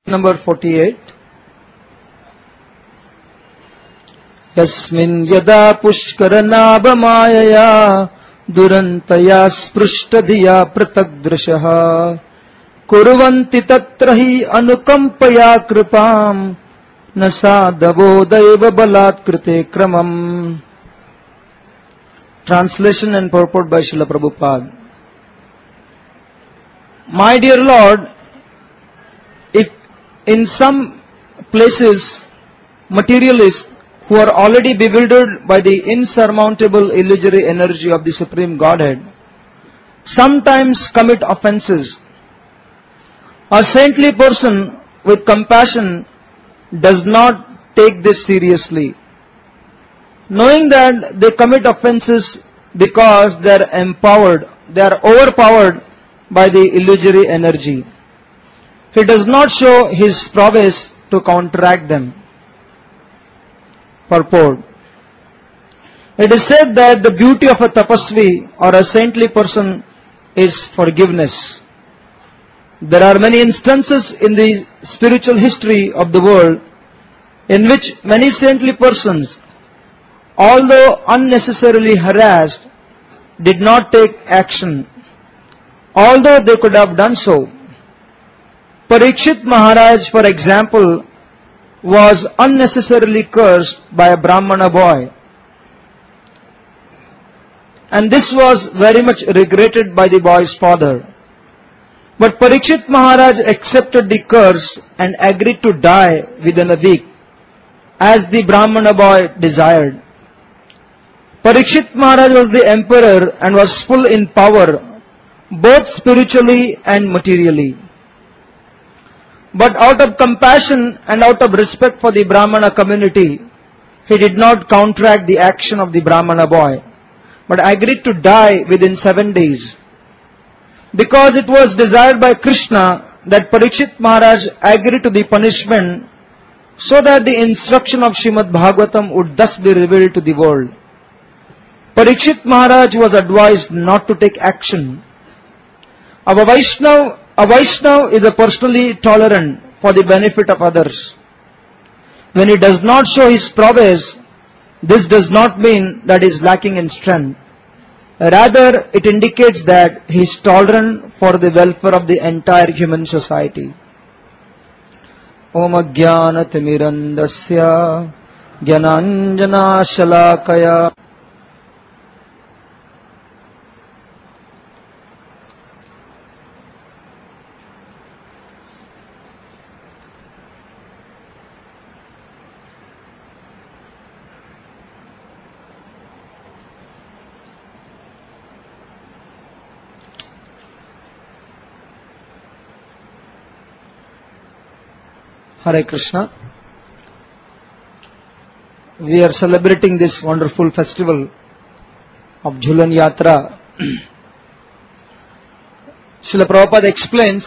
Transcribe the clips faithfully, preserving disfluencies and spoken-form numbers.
Number forty-eight. Yasmin yada pushkaranabhamayaya durantaya sprishtadhiya pratagdrashaha kurvanti tatrahi anukampaya kripam nasadavo daiva balatkrite kramam. Translation and purport by Srila Prabhupada. My dear Lord, if in some places materialists who are already bewildered by the insurmountable illusory energy of the Supreme Godhead sometimes commit offenses, a saintly person with compassion does not take this seriously, knowing that they commit offenses because they are empowered, they are overpowered by the illusory energy. He does not show his prowess to counteract them. Purport. It is said that the beauty of a tapasvi or a saintly person is forgiveness. There are many instances in the spiritual history of the world in which many saintly persons, although unnecessarily harassed, did not take action, although they could have done so. Parikshit Maharaj, for example, was unnecessarily cursed by a Brahmana boy, and this was very much regretted by the boy's father. But Parikshit Maharaj accepted the curse and agreed to die within a week, as the Brahmana boy desired. Parikshit Maharaj was the emperor and was full in power, both spiritually and materially. But out of compassion and out of respect for the Brahmana community, he did not counteract the action of the Brahmana boy, but agreed to die within seven days. Because it was desired by Krishna that Parikshit Maharaj agreed to the punishment so that the instruction of Srimad Bhagavatam would thus be revealed to the world. Parikshit Maharaj was advised not to take action. A Vaishnava, a Vaishnava is a personally tolerant for the benefit of others. When he does not show his prowess, this does not mean that he is lacking in strength. Rather, it indicates that he is tolerant for the welfare of the entire human society. Om Ajnanatirmirandasya Jnananjana Shalakaya. Hare Krishna. We are celebrating this wonderful festival of Jhulan Yatra. Srila Prabhupada explains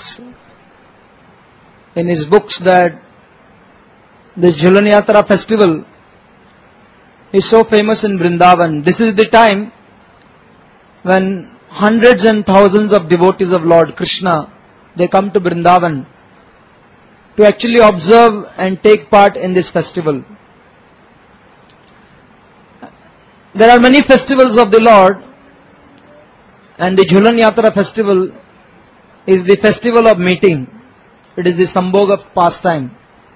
in his books that the Jhulan Yatra festival is so famous in Vrindavan. This is the time when hundreds and thousands of devotees of Lord Krishna, they come to Vrindavan to actually observe and take part in this festival. There are many festivals of the Lord, and the Jhulan Yatra festival is the festival of meeting. It is the Sambhoga pastime.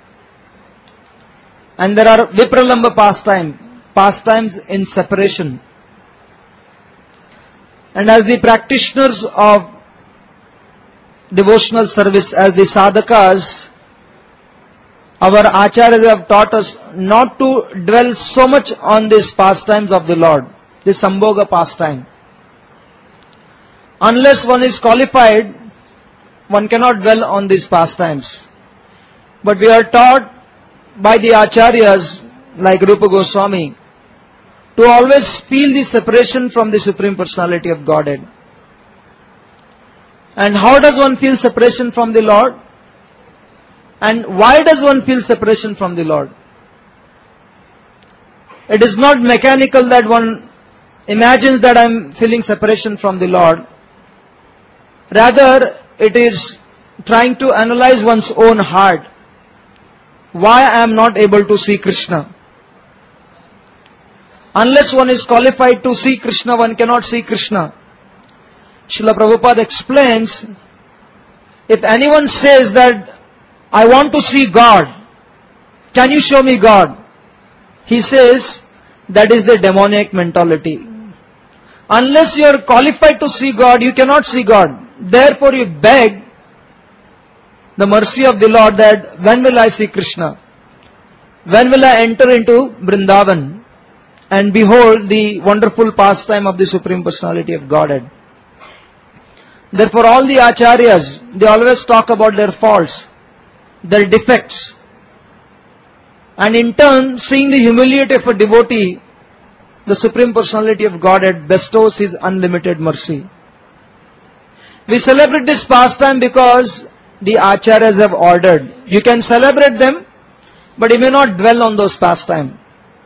And there are Vipralamba pastime, pastimes in separation. And as the practitioners of devotional service, as the sadhakas, our acharyas have taught us not to dwell so much on these pastimes of the Lord, the Sambhoga pastime. Unless one is qualified, one cannot dwell on these pastimes. But we are taught by the acharyas like Rupa Goswami to always feel the separation from the Supreme Personality of Godhead. And how does one feel separation from the Lord? And why does one feel separation from the Lord? It is not mechanical that one imagines that I am feeling separation from the Lord. Rather, it is trying to analyze one's own heart why I am not able to see Krishna. Unless one is qualified to see Krishna, one cannot see Krishna. Srila Prabhupada explains, if anyone says that, I want to see God, can you show me God? He says, that is the demoniac mentality. Unless you are qualified to see God, you cannot see God. Therefore you beg the mercy of the Lord that, when will I see Krishna? When will I enter into Vrindavan and behold the wonderful pastime of the Supreme Personality of Godhead? Therefore all the acharyas, they always talk about their faults, their defects. And in turn, seeing the humility of a devotee, the Supreme Personality of Godhead bestows His unlimited mercy. We celebrate this pastime because the acharyas have ordered. You can celebrate them, but you may not dwell on those pastimes.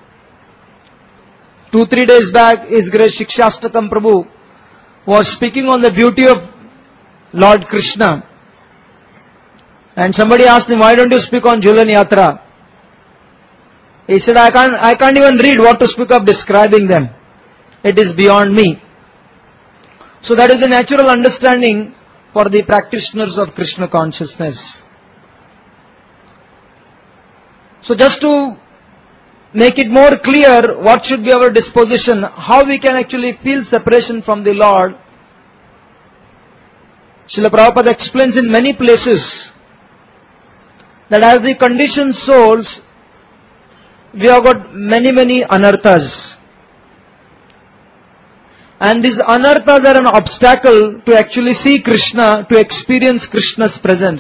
Two, three days back, His Grace Shikshastakam Prabhu was speaking on the beauty of Lord Krishna. And somebody asked him, why don't you speak on Jhulan Yatra? He said, I can't, I can't even read what to speak of describing them. It is beyond me. So that is the natural understanding for the practitioners of Krishna consciousness. So just to make it more clear what should be our disposition, how we can actually feel separation from the Lord, Srila Prabhupada explains in many places that as the conditioned souls, we have got many, many anarthas. And these anarthas are an obstacle to actually see Krishna, to experience Krishna's presence.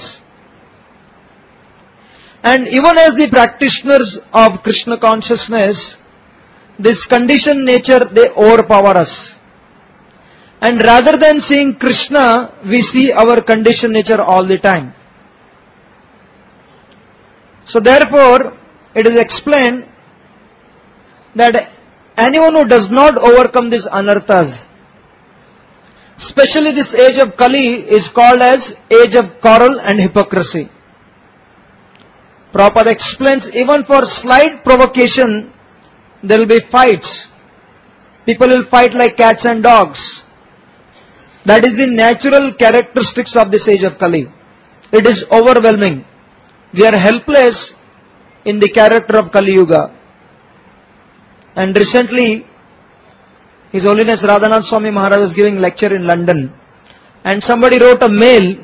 And even as the practitioners of Krishna consciousness, this conditioned nature, they overpower us. And rather than seeing Krishna, we see our conditioned nature all the time. So therefore, it is explained that anyone who does not overcome these anarthas, especially this age of Kali, is called as age of quarrel and hypocrisy. Prabhupada explains, even for slight provocation, there will be fights. People will fight like cats and dogs. That is the natural characteristics of this age of Kali. It is overwhelming. We are helpless in the character of Kali Yuga. And recently, His Holiness Radhanath Swami Maharaj was giving lecture in London. And somebody wrote a mail.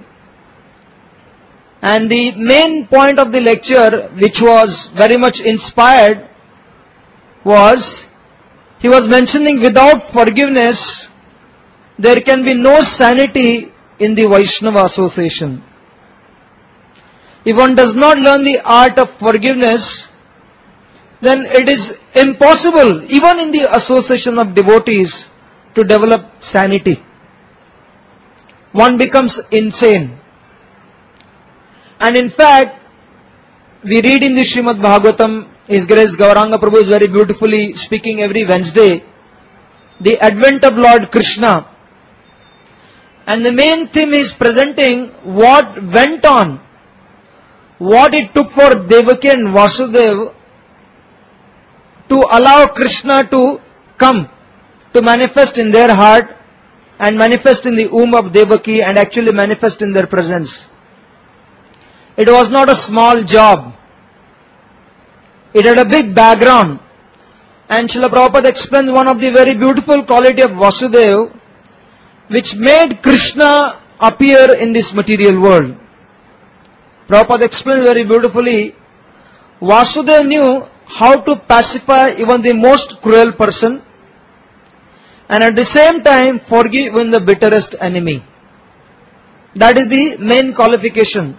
And the main point of the lecture, which was very much inspired, was, he was mentioning without forgiveness, there can be no sanity in the Vaishnava association. If one does not learn the art of forgiveness, then it is impossible, even in the association of devotees, to develop sanity. One becomes insane. And in fact, we read in the Srimad Bhagavatam, His Grace Gauranga Prabhu is very beautifully speaking every Wednesday, the advent of Lord Krishna. And the main theme is presenting what went on, what it took for Devaki and Vasudeva to allow Krishna to come, to manifest in their heart and manifest in the womb of Devaki and actually manifest in their presence. It was not a small job. It had a big background. And Srila Prabhupada explains one of the very beautiful quality of Vasudeva, which made Krishna appear in this material world. Prabhupada explains very beautifully, Vasudeva knew how to pacify even the most cruel person and at the same time forgive even the bitterest enemy. That is the main qualification.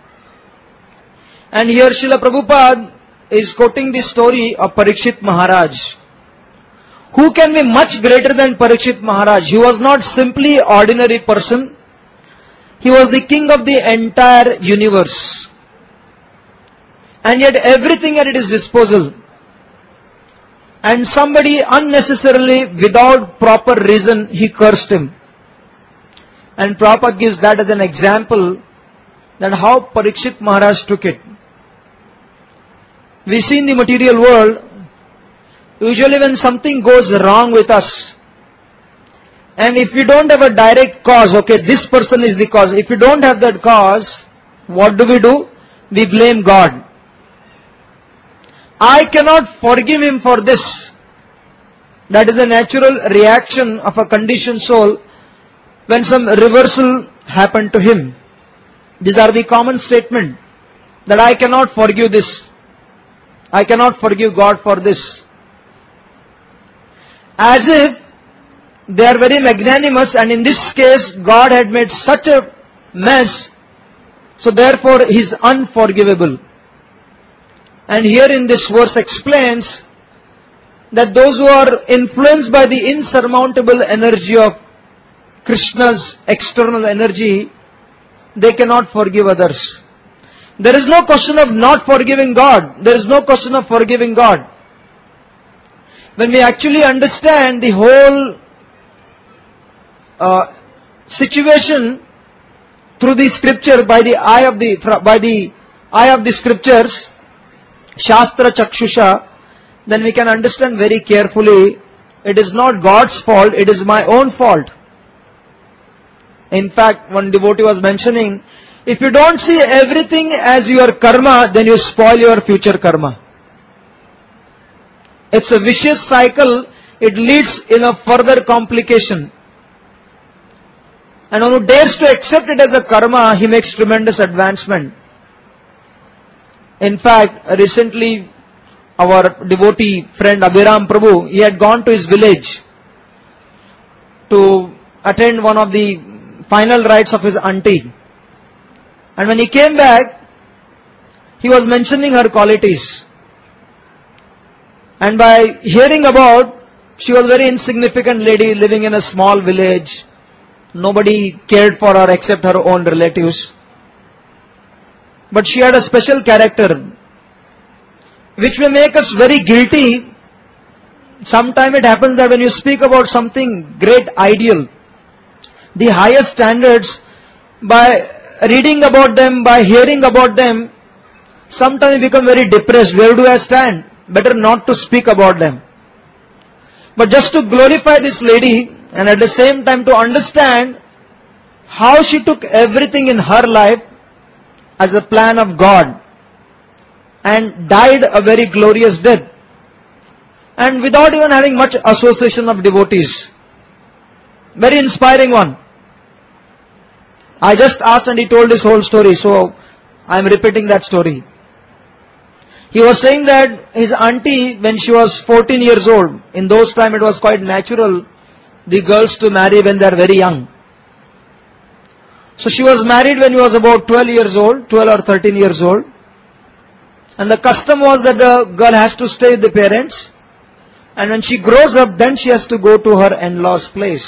And here Srila Prabhupada is quoting the story of Parikshit Maharaj. Who can be much greater than Parikshit Maharaj? He was not simply an ordinary person. He was the king of the entire universe. And yet everything at his disposal. And somebody unnecessarily, without proper reason, he cursed him. And Prabhupada gives that as an example that how Parikshit Maharaj took it. we see in the material world, usually when something goes wrong with us, and if we don't have a direct cause, okay, this person is the cause. If we don't have that cause, what do we do? We blame God. I cannot forgive him for this. That is a natural reaction of a conditioned soul when some reversal happened to him. These are the common statement that I cannot forgive this. I cannot forgive God for this. As if they are very magnanimous, and in this case God had made such a mess, so therefore he is unforgivable. And here in this verse explains that those who are influenced by the insurmountable energy of Krishna's external energy, they cannot forgive others. There is no question of not forgiving God. There is no question of forgiving God. When we actually understand the whole uh, situation through the scripture, by the eye of the by the eye of the scriptures, Shastra Chakshusha, then we can understand very carefully, it is not God's fault, it is my own fault. In fact, one devotee was mentioning, if you don't see everything as your karma, then you spoil your future karma. It's a vicious cycle, it leads in a further complication. And one who dares to accept it as a karma, he makes tremendous advancement. In fact, recently our devotee friend Abhiram Prabhu, he had gone to his village to attend one of the final rites of his auntie. And when he came back, he was mentioning her qualities. And by hearing about, she was a very insignificant lady living in a small village. Nobody cared for her except her own relatives. But she had a special character, which may make us very guilty. Sometimes it happens that when you speak about something great ideal, the highest standards, by reading about them, by hearing about them, sometimes we become very depressed. Where do I stand? Better not to speak about them. But just to glorify this lady, and at the same time to understand how she took everything in her life as a plan of God and died a very glorious death, and without even having much association of devotees. Very inspiring one. I just asked and he told his whole story, so I am repeating that story. He was saying that his auntie, when she was fourteen years old, in those times it was quite natural the girls to marry when they are very young. So she was married when he was about twelve years old, twelve or thirteen years old. And the custom was that the girl has to stay with the parents. And when she grows up, then she has to go to her in-laws' place.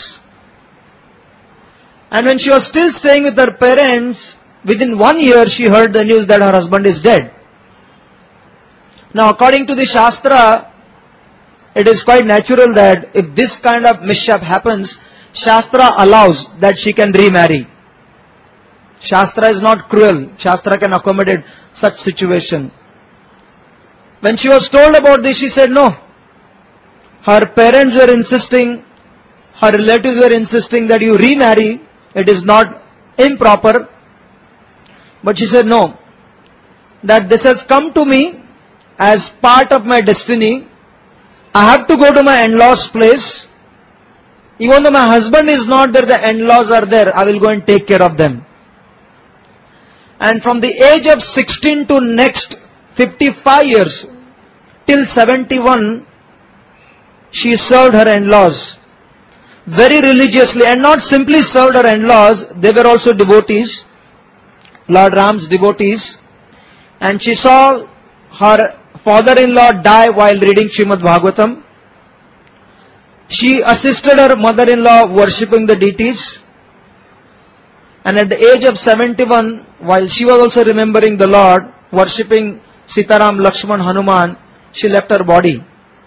And when she was still staying with her parents, within one year she heard the news that her husband is dead. Now according to the Shastra, it is quite natural that if this kind of mishap happens, Shastra allows that she can remarry. Shastra is not cruel. Shastra can accommodate such situation. When she was told about this, she said no. Her parents were insisting, her relatives were insisting that you remarry. It is not improper. But she said no. That this has come to me as part of my destiny. I have to go to my in-laws' place. Even though my husband is not there, the in-laws are there. I will go and take care of them. And from the age of sixteen to next fifty-five years, till seventy-one, she served her in-laws very religiously, and not simply served her in-laws, they were also devotees, Lord Ram's devotees. And she saw her father-in-law die while reading Srimad Bhagavatam. She assisted her mother-in-law worshipping the deities. And at the age of seventy-one, while she was also remembering the Lord, worshipping Sitaram, Lakshman, Hanuman, she left her body.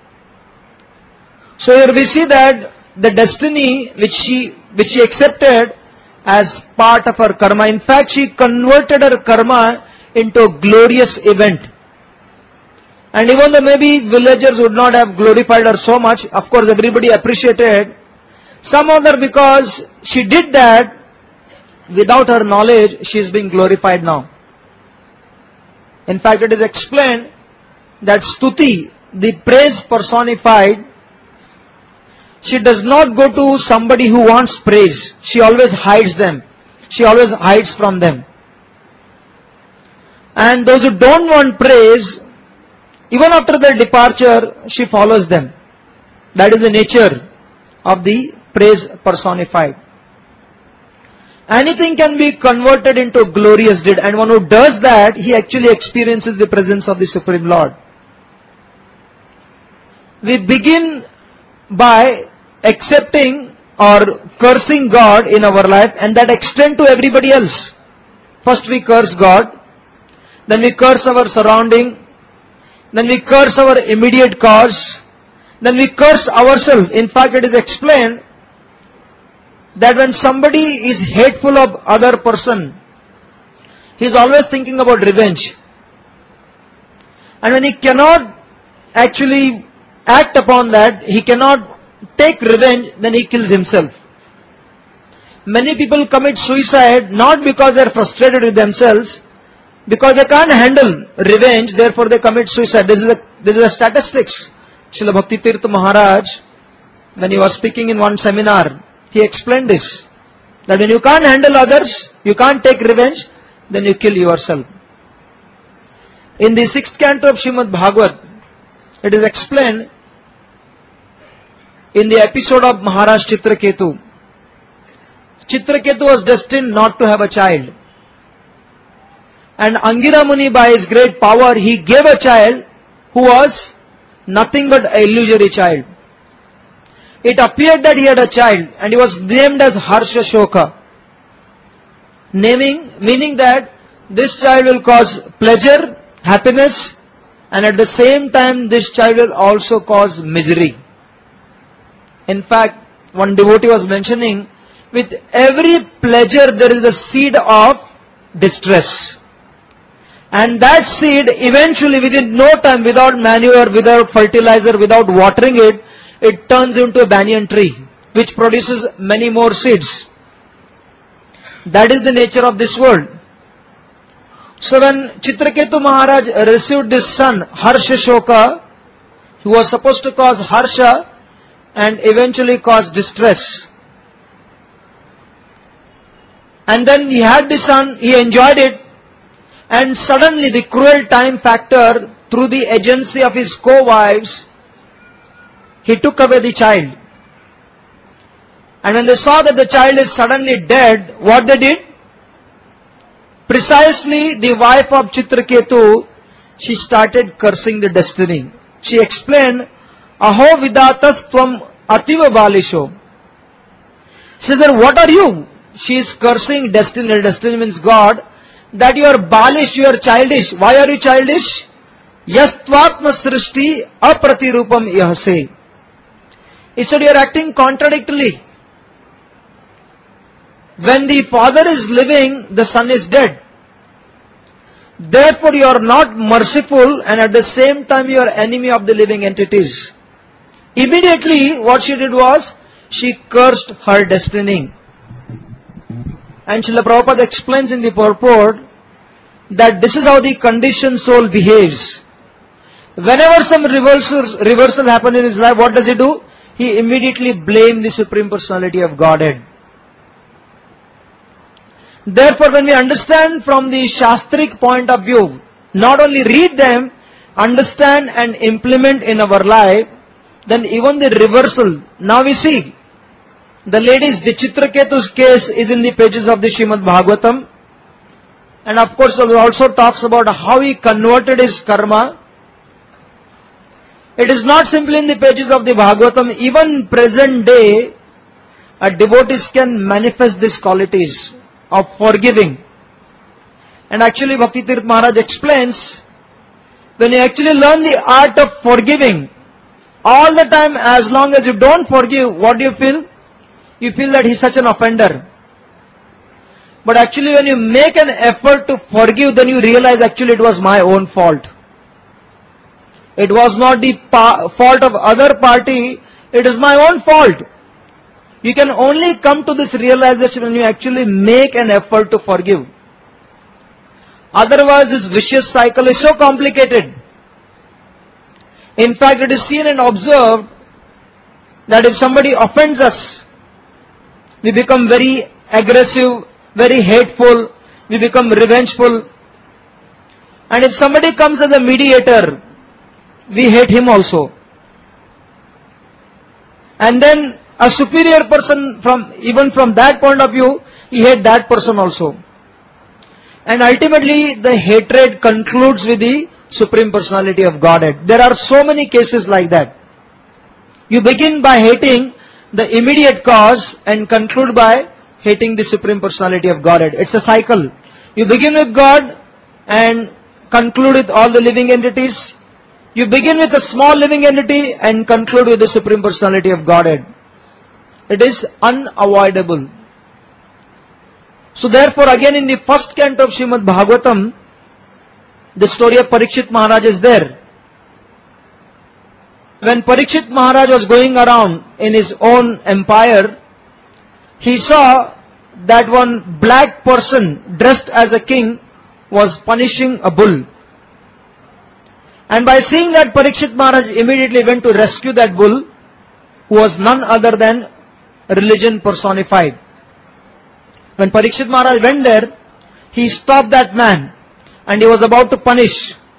So here we see that the destiny which she which she accepted as part of her karma, in fact she converted her karma into a glorious event. And even though maybe villagers would not have glorified her so much, of course everybody appreciated. Some other, because she did that without her knowledge, she is being glorified now. In fact, it is explained that Stuti, the praise personified, she does not go to somebody who wants praise. She always hides them. She always hides from them. And those who don't want praise, even after their departure, she follows them. That is the nature of the praise personified. Anything can be converted into a glorious deed, and one who does that, he actually experiences the presence of the Supreme Lord. We begin by accepting or cursing God in our life, and that extends to everybody else. First we curse God, then we curse our surrounding, then we curse our immediate cause, then we curse ourselves. In fact, it is explained that when somebody is hateful of other person, he is always thinking about revenge. And when he cannot actually act upon that, he cannot take revenge, then he kills himself. Many people commit suicide not because they are frustrated with themselves, because they can't handle revenge, therefore they commit suicide. This is a, this is a statistics. Srila Bhakti Tirtha Maharaj, when he was speaking in one seminar, he explained this, that when you can't handle others, you can't take revenge, then you kill yourself. In the sixth canto of Srimad Bhagavat, it is explained in the episode of Maharaj Chitraketu. Chitraketu was destined not to have a child. And Angira Muni, by his great power, he gave a child who was nothing but an illusory child. It appeared that he had a child, and he was named as Harsha Shoka. Naming, meaning that this child will cause pleasure, happiness, and at the same time this child will also cause misery. In fact, one devotee was mentioning, with every pleasure there is a seed of distress. And that seed eventually, within no time, without manure, without fertilizer, without watering it, it turns into a banyan tree, which produces many more seeds. That is the nature of this world. So when Chitraketu Maharaj received this son, Harsha Shoka, who was supposed to cause harsha and eventually cause distress. And then he had the son, he enjoyed it, and suddenly the cruel time factor, through the agency of his co-wives, he took away the child. And when they saw that the child is suddenly dead, what they did? Precisely the wife of Chitraketu, she started cursing the destiny. She explained, Aho vidatas tvam ativa balisho. She said, what are you? She is cursing destiny. Destiny means God. That you are balish, you are childish. Why are you childish? Yastvatma srishti apratirupam yahase. He said, you are acting contradictorily. When the father is living, the son is dead. Therefore, you are not merciful, and at the same time you are enemy of the living entities. Immediately, what she did was, she cursed her destiny. And Srila Prabhupada explains in the purport that this is how the conditioned soul behaves. Whenever some reversals, reversal happen in his life, what does he do? He immediately blames the Supreme Personality of Godhead. Therefore, when we understand from the Shastric point of view, not only read them, understand and implement in our life, then even the reversal. Now we see, the ladies, the Chitraketu's case is in the pages of the Srimad Bhagavatam. And of course, it also talks about how he converted his karma. It is not simply in the pages of the Bhagavatam. Even present day, a devotees can manifest these qualities of forgiving. And actually, Bhakti Tirtha Maharaj explains, when you actually learn the art of forgiving, all the time, as long as you don't forgive, what do you feel? You feel that he's such an offender. But actually, when you make an effort to forgive, then you realize actually it was my own fault. It was not the pa- fault of other party, it is my own fault. You can only come to this realization when you actually make an effort to forgive. Otherwise, this vicious cycle is so complicated. In fact, it is seen and observed that if somebody offends us, we become very aggressive, very hateful, we become revengeful. And if somebody comes as a mediator, we hate him also. And then a superior person, from even from that point of view, he hates that person also. And ultimately, the hatred concludes with the Supreme Personality of Godhead. There are so many cases like that. You begin by hating the immediate cause and conclude by hating the Supreme Personality of Godhead. It's a cycle. You begin with God and conclude with all the living entities. You begin with a small living entity and conclude with the Supreme Personality of Godhead. It is unavoidable. So therefore, again in the first canto of Srimad Bhagavatam, the story of Parikshit Maharaj is there. When Parikshit Maharaj was going around in his own empire, he saw that one black person dressed as a king was punishing a bull. And by seeing that, Parikshit Maharaj immediately went to rescue that bull, who was none other than religion personified. When Parikshit Maharaj went there, he stopped that man and he was about to punish.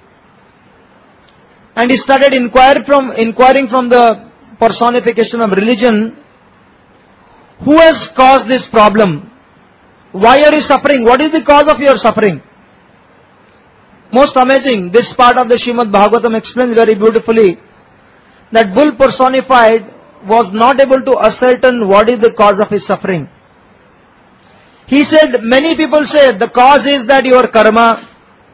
And he started inquire from, inquiring from the personification of religion, who has caused this problem? Why are you suffering? What is the cause of your suffering? Most amazing, this part of the Srimad Bhagavatam explains very beautifully that bull personified was not able to ascertain what is the cause of his suffering. He said, many people say the cause is that your karma.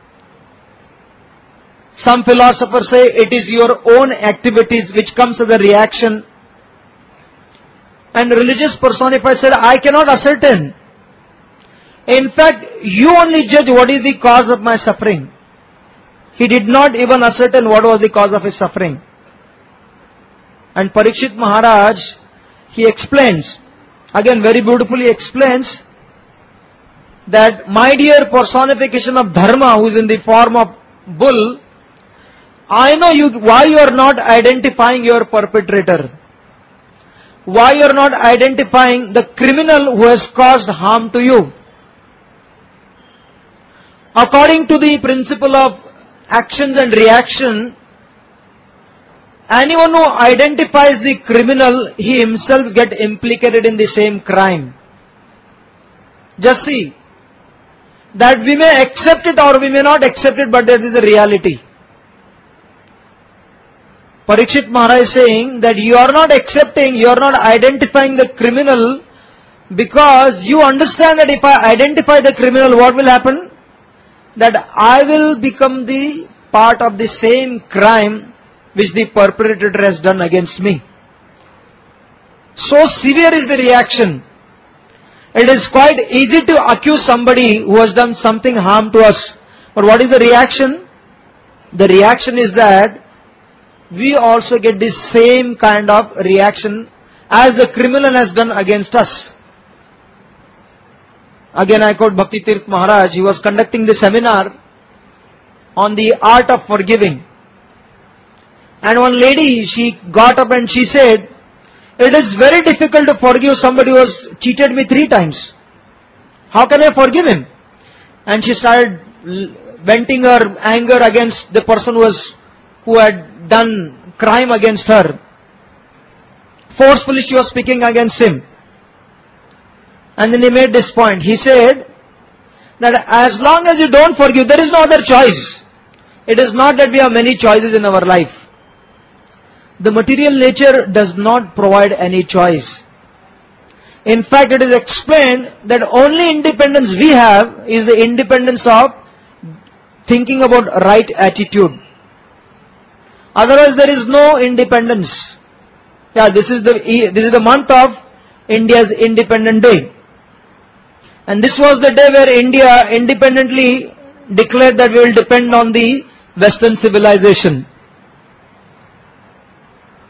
Some philosophers say it is your own activities which comes as a reaction. And religious personified said, I cannot ascertain. In fact, you only judge what is the cause of my suffering. He did not even ascertain what was the cause of his suffering. And Parikshit Maharaj, he explains, again very beautifully explains, that my dear personification of Dharma, who is in the form of bull, I know you why you are not identifying your perpetrator. Why you are not identifying the criminal who has caused harm to you. According to the principle of actions and reaction, anyone who identifies the criminal, he himself gets implicated in the same crime. Just see, that we may accept it or we may not accept it, but that is the reality. Parikshit Maharaj is saying that you are not accepting, you are not identifying the criminal because you understand that if I identify the criminal, what will happen? That I will become the part of the same crime which the perpetrator has done against me. So severe is the reaction. It is quite easy to accuse somebody who has done something harm to us. But what is the reaction? The reaction is that we also get the same kind of reaction as the criminal has done against us. Again I quote Bhakti Tirth Maharaj. He was conducting the seminar on the art of forgiving. And one lady, she got up and she said, it is very difficult to forgive somebody who has cheated me three times. How can I forgive him? And she started venting her anger against the person who was, who had done crime against her. Forcefully she was speaking against him. And then he made this point. He said that as long as you don't forgive, there is no other choice. It is not that we have many choices in our life. The material nature does not provide any choice. In fact, it is explained that only independence we have is the independence of thinking about right attitude. Otherwise, there is no independence. Yeah, this is the this is the month of India's Independence Day. And this was the day where India independently declared that we will depend on the Western civilization.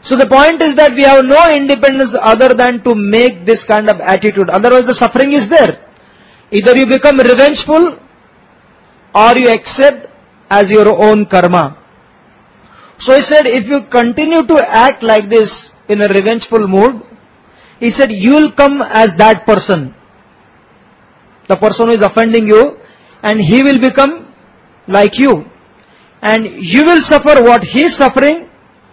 So the point is that we have no independence other than to make this kind of attitude. Otherwise the suffering is there. Either you become revengeful or you accept as your own karma. So he said, if you continue to act like this in a revengeful mood, he said, you will come as that person. The person who is offending you, and he will become like you. And you will suffer what he is suffering,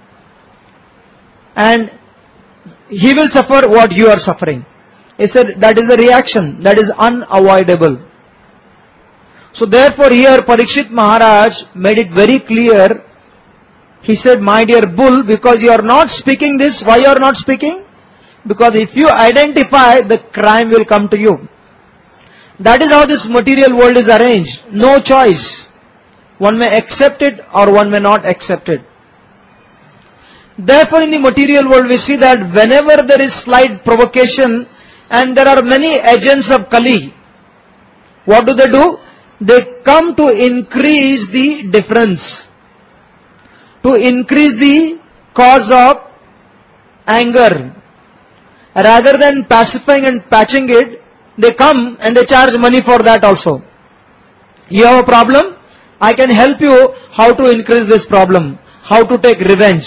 and he will suffer what you are suffering. He said, that is the reaction, that is unavoidable. So therefore here Parikshit Maharaj made it very clear. He said, my dear bull, because you are not speaking this, why you are not speaking? Because if you identify, the crime will come to you. That is how this material world is arranged. No choice. One may accept it or one may not accept it. Therefore in the material world we see that whenever there is slight provocation and there are many agents of Kali, what do they do? They come to increase the difference, to increase the cause of anger. Rather than pacifying and patching it, they come and they charge money for that also. You have a problem? I can help you how to increase this problem, how to take revenge.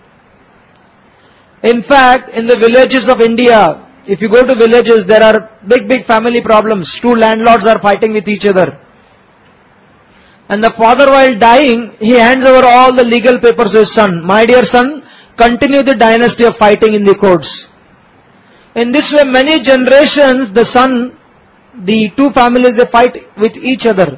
In fact, in the villages of India, if you go to villages, there are big, big family problems. Two landlords are fighting with each other. And the father, while dying, he hands over all the legal papers to his son. My dear son, continue the dynasty of fighting in the courts. In this way, many generations, the son, the two families, they fight with each other.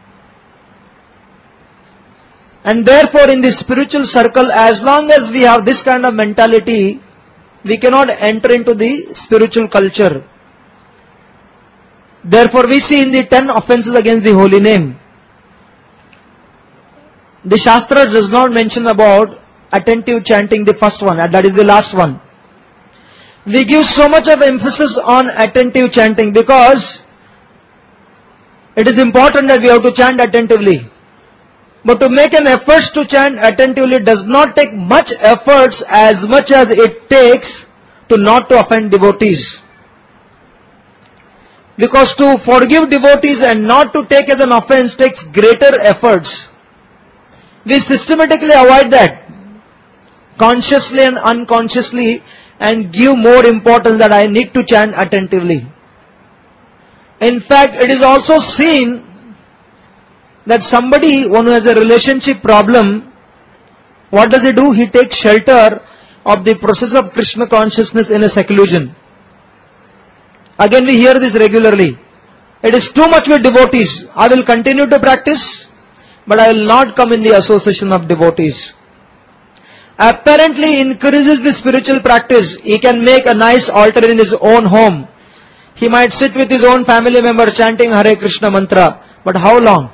And therefore, in the spiritual circle, as long as we have this kind of mentality, we cannot enter into the spiritual culture. Therefore, we see in the ten offenses against the holy name, the Shastra does not mention about attentive chanting, the first one, and that is the last one. We give so much of emphasis on attentive chanting because it is important that we have to chant attentively. But to make an effort to chant attentively does not take much efforts as much as it takes to not to offend devotees. Because to forgive devotees and not to take as an offense takes greater efforts. We systematically avoid that, consciously and unconsciously, and give more importance that I need to chant attentively. In fact, it is also seen that somebody, one who has a relationship problem, what does he do? He takes shelter of the process of Krishna consciousness in a seclusion. Again we hear this regularly. It is too much with devotees. I will continue to practice, but I will not come in the association of devotees. Apparently increases the spiritual practice. He can make a nice altar in his own home. He might sit with his own family member chanting Hare Krishna mantra. But how long?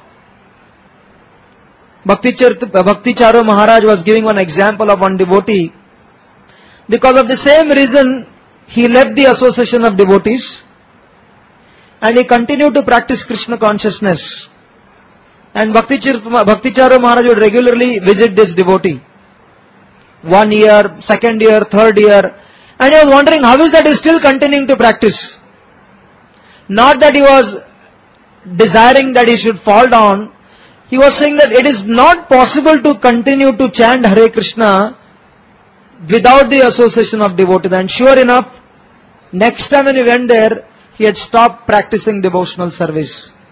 Bhakti Charu Maharaj was giving one example of one devotee. Because of the same reason, he left the association of devotees and he continued to practice Krishna consciousness. And Bhakti Charu Maharaj would regularly visit this devotee. One year, second year, third year. And he was wondering how is that he is still continuing to practice. Not that he was desiring that he should fall down. He was saying that it is not possible to continue to chant Hare Krishna without the association of devotees. And sure enough, next time when he went there, he had stopped practicing devotional service.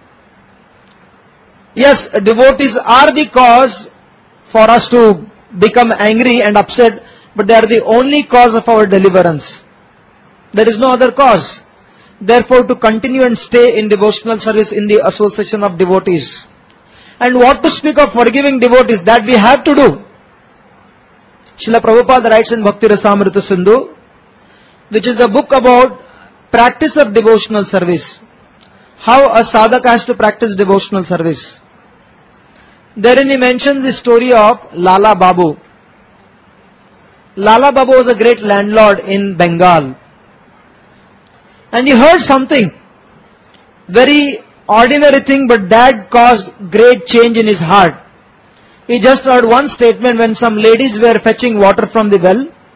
Yes, devotees are the cause for us to become angry and upset, but they are the only cause of our deliverance. There is no other cause. Therefore, to continue and stay in devotional service in the association of devotees. And what to speak of forgiving devotees, that we have to do. Srila Prabhupada writes in Bhakti Rasamrita Sindhu, which is a book about practice of devotional service. How a sadhaka has to practice devotional service. Therein he mentions the story of Lala Babu. Lala Babu was a great landlord in Bengal. And he heard something, very ordinary thing, but that caused great change in his heart. He just heard one statement when some ladies were fetching water from the well.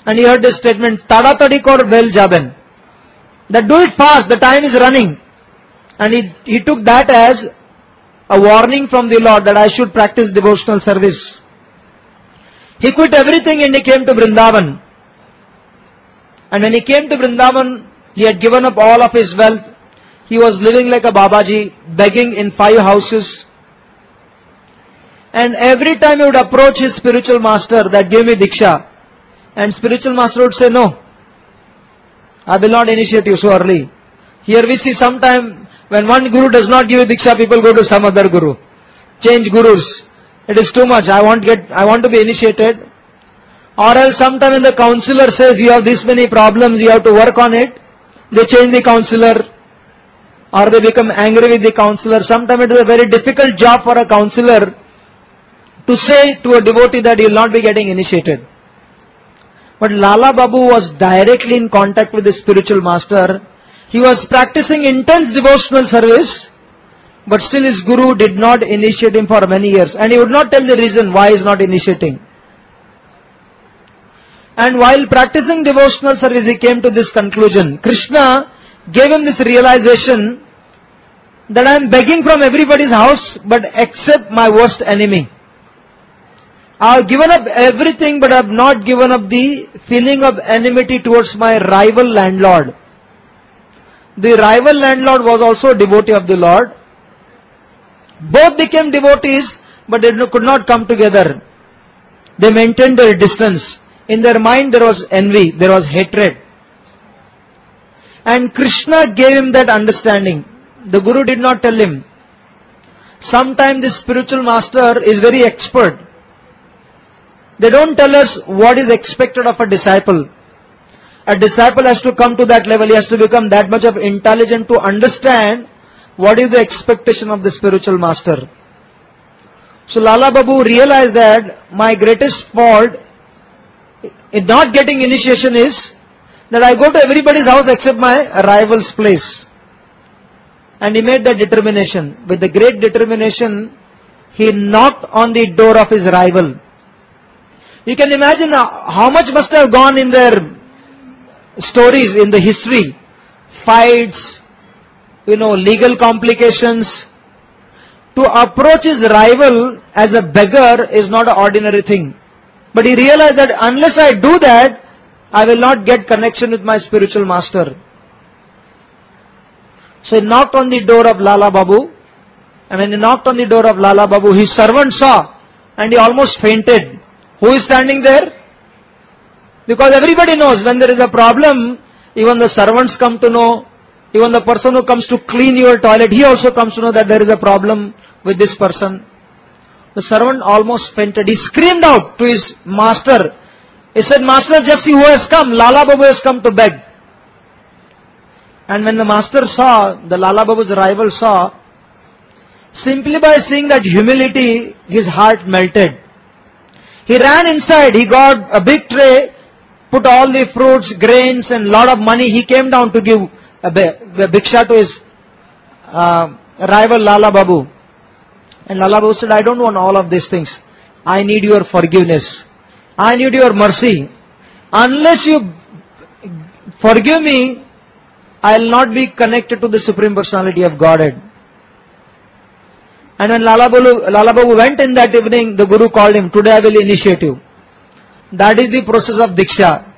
And he heard this statement, Tadatadi kor vel jaben. That do it fast, the time is running. And he, he took that as a warning from the Lord that I should practice devotional service. He quit everything and he came to Vrindavan. And when he came to Vrindavan, he had given up all of his wealth. He was living like a Babaji, begging in five houses. And every time he would approach his spiritual master that gave me Diksha, and spiritual master would say, no, I will not initiate you so early. Here we see sometime when one guru does not give you Diksha, people go to some other guru. Change gurus. It is too much. I want get. I want to be initiated. Or else sometime when the counselor says you have this many problems, you have to work on it, they change the counselor. Or they become angry with the counselor. Sometimes it is a very difficult job for a counselor to say to a devotee that you will not be getting initiated. But Lala Babu was directly in contact with the spiritual master. He was practicing intense devotional service, but still his guru did not initiate him for many years. And he would not tell the reason why he is not initiating. And while practicing devotional service, he came to this conclusion. Krishna gave him this realization that I am begging from everybody's house, but except my worst enemy. I have given up everything, but I have not given up the feeling of enmity towards my rival landlord. The rival landlord was also a devotee of the Lord. Both became devotees, but they could not come together. They maintained their distance. In their mind there was envy, there was hatred. And Krishna gave him that understanding. The Guru did not tell him. Sometimes the spiritual master is very expert. They don't tell us what is expected of a disciple. A disciple has to come to that level. He has to become that much of intelligent to understand what is the expectation of the spiritual master. So Lala Babu realized that my greatest fault in not getting initiation is that I go to everybody's house except my rival's place. And he made that determination. With the great determination, he knocked on the door of his rival. You can imagine how much must have gone in their stories, in the history. Fights, you know, legal complications. To approach his rival as a beggar is not an ordinary thing. But he realized that unless I do that, I will not get connection with my spiritual master. So he knocked on the door of Lala Babu. And when he knocked on the door of Lala Babu, his servant saw and he almost fainted. Who is standing there? Because everybody knows when there is a problem, even the servants come to know, even the person who comes to clean your toilet, he also comes to know that there is a problem with this person. The servant almost fainted. He screamed out to his master. He said, Master, just see who has come. Lala Babu has come to beg. And when the master saw, the Lala Babu's rival saw, simply by seeing that humility, his heart melted. He ran inside, he got a big tray, put all the fruits, grains and lot of money. He came down to give a bhiksha to his uh, rival Lala Babu. And Lala Babu said, I don't want all of these things. I need your forgiveness. I need your mercy. Unless you forgive me, I will not be connected to the Supreme Personality of Godhead. And when Lala Babu, Lala Babu went in that evening, the Guru called him, today I will initiate you. That is the process of Diksha.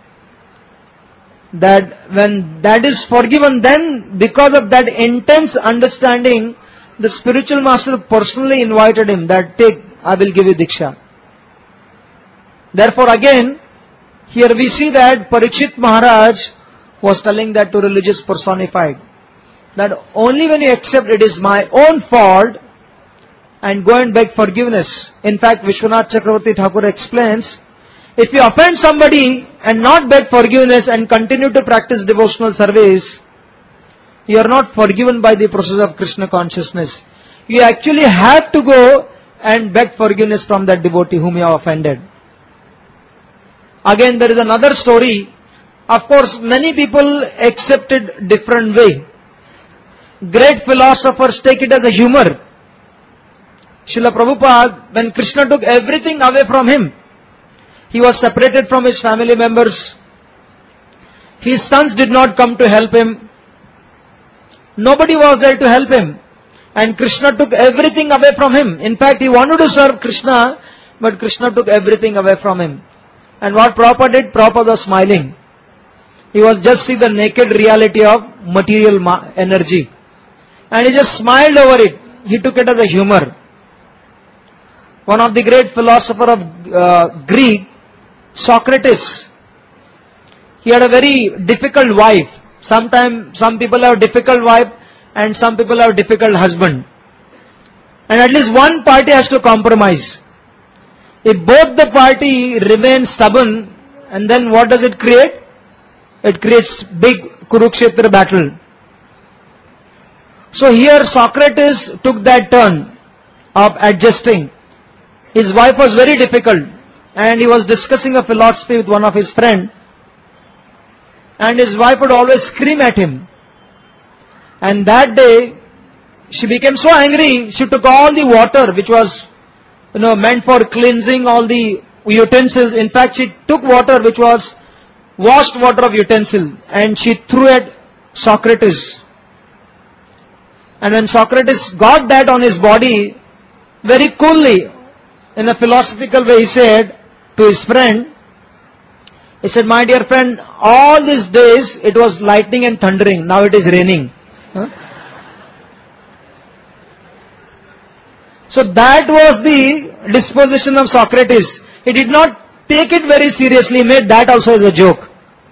That when that is forgiven, then because of that intense understanding, the spiritual master personally invited him that take, I will give you Diksha. Therefore again, here we see that Parikshit Maharaj was telling that to religious personified. That only when you accept it is my own fault and go and beg forgiveness. In fact, Vishwanath Chakravarti Thakur explains, if you offend somebody and not beg forgiveness and continue to practice devotional service, you are not forgiven by the process of Krishna consciousness. You actually have to go and beg forgiveness from that devotee whom you have offended. Again, there is another story. Of course, many people accept it different way. Great philosophers take it as a humor. Srila Prabhupada, when Krishna took everything away from him, He was separated from his family members. His sons did not come to help him. Nobody was there to help him. And Krishna took everything away from him. In fact, he wanted to serve Krishna, but Krishna took everything away from him. And what Prabhupada did? Prabhupada was smiling. He was just see the naked reality of material ma- energy. And he just smiled over it. He took it as a humor. One of the great philosophers of uh, Greek, Socrates, he had a very difficult wife. Sometimes some people have difficult wife and some people have difficult husband. And at least one party has to compromise. If both the party remain stubborn, and then what does it create? It creates big Kurukshetra battle. So here Socrates took that turn of adjusting. His wife was very difficult and he was discussing a philosophy with one of his friends. And his wife would always scream at him. And that day, she became so angry, she took all the water which was, you know, meant for cleansing all the utensils. In fact, she took water which was washed water of utensil and she threw at Socrates. And when Socrates got that on his body, very coolly, in a philosophical way, he said to his friend, he said, my dear friend, all these days it was lightning and thundering, now it is raining. Huh? So that was the disposition of Socrates. He did not take it very seriously, he made that also as a joke.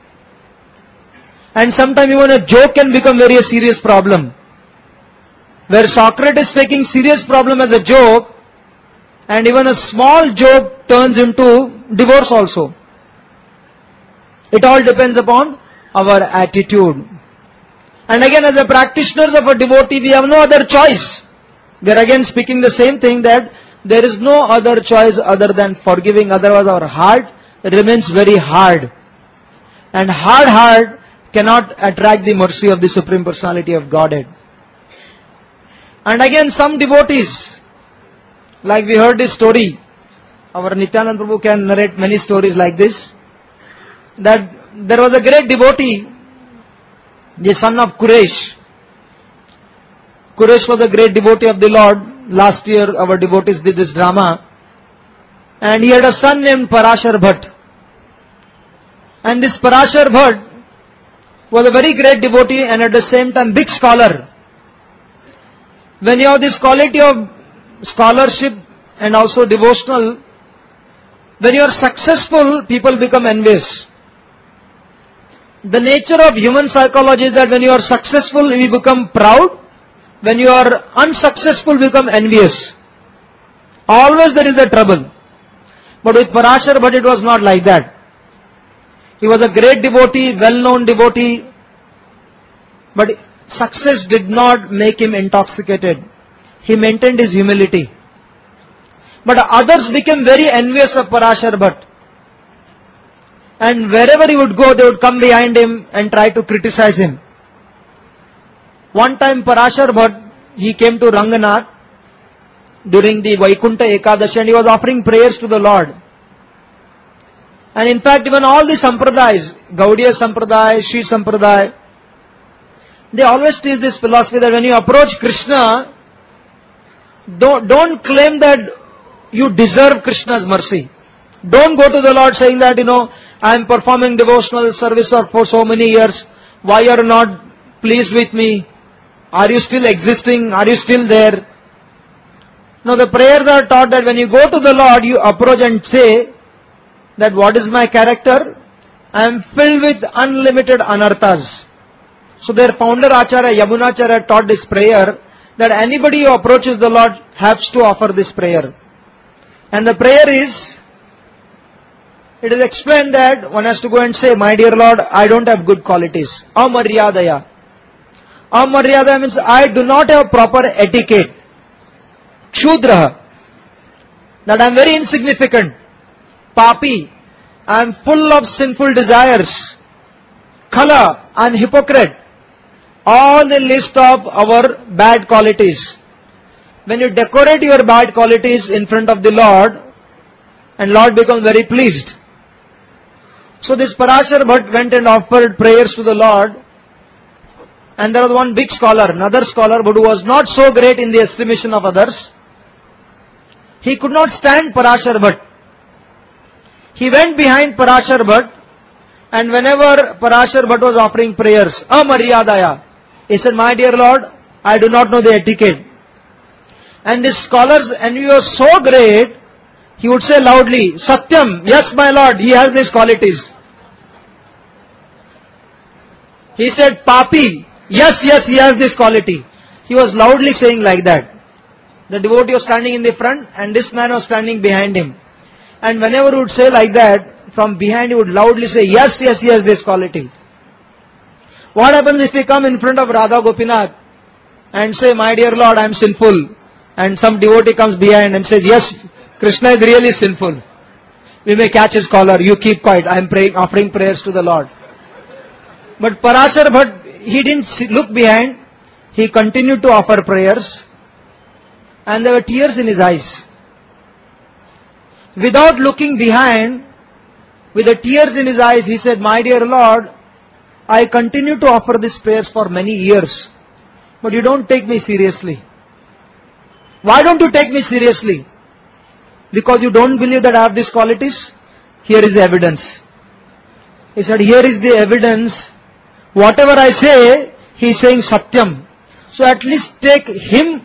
And sometimes even a joke can become very a serious problem. Where Socrates taking serious problem as a joke, and even a small joke turns into divorce also. It all depends upon our attitude. And again, as a practitioners of a devotee, we have no other choice. We are again speaking the same thing, that there is no other choice other than forgiving, otherwise our heart remains very hard. And hard heart cannot attract the mercy of the Supreme Personality of Godhead. And again, some devotees, like we heard this story, our Nityananda Prabhu can narrate many stories like this, that there was a great devotee, the son of Kuresh. Kuresh was a great devotee of the Lord. Last year our devotees did this drama. And he had a son named Parashar Bhatt. And this Parashar Bhatt was a very great devotee and at the same time big scholar. When you have this quality of scholarship and also devotional, when you are successful, people become envious. The nature of human psychology is that when you are successful, you become proud. When you are unsuccessful, you become envious. Always there is a trouble. But with Parashar Bhatt, it was not like that. He was a great devotee, well-known devotee. But success did not make him intoxicated. He maintained his humility. But others became very envious of Parashar Bhatt. And wherever he would go, they would come behind him and try to criticize him. One time Parashar Bhatt, he came to Ranganath during the Vaikuntha Ekadashi and he was offering prayers to the Lord. And in fact, even all the Sampradayas, Gaudiya Sampradaya, Sri Sampradaya, they always teach this philosophy that when you approach Krishna, don't, don't claim that you deserve Krishna's mercy. Don't go to the Lord saying that, you know, I am performing devotional service for so many years. Why are you not pleased with me? Are you still existing? Are you still there? No, the prayers are taught that when you go to the Lord, you approach and say that what is my character? I am filled with unlimited anarthas. So their founder Acharya Yamunacharya taught this prayer that anybody who approaches the Lord has to offer this prayer. And the prayer is, it is explained that one has to go and say, my dear Lord, I don't have good qualities. Amaryadaya. Amaryadaya means I do not have proper etiquette. Kshudraha. That I am very insignificant. Papi. I am full of sinful desires. Khala. I am hypocrite. All the list of our bad qualities. When you decorate your bad qualities in front of the Lord, and Lord becomes very pleased. So this Parashar Bhatt went and offered prayers to the Lord. And there was one big scholar, another scholar, but who was not so great in the estimation of others. He could not stand Parashar Bhatt. He went behind Parashar Bhatt, and whenever Parashar Bhatt was offering prayers, Amaryadaya, he said, my dear Lord, I do not know the etiquette. And the scholars, and he was so great, he would say loudly, Satyam, yes my Lord, he has these qualities. He said, Papi, yes, yes, he has this quality. He was loudly saying like that. The devotee was standing in the front and this man was standing behind him. And whenever he would say like that, from behind he would loudly say, yes, yes, he has this quality. What happens if we come in front of Radha Gopinath and say, my dear Lord, I am sinful. And some devotee comes behind and says, yes, Krishna is really sinful. We may catch his collar, you keep quiet, I am praying, offering prayers to the Lord. But Parashar Bhatt, he didn't look behind, he continued to offer prayers. And there were tears in his eyes. Without looking behind, with the tears in his eyes, he said, my dear Lord, I continue to offer these prayers for many years, but you don't take me seriously. Why don't you take me seriously? Because you don't believe that I have these qualities? Here is the evidence. He said, here is the evidence. Whatever I say, he is saying Satyam. So at least take him,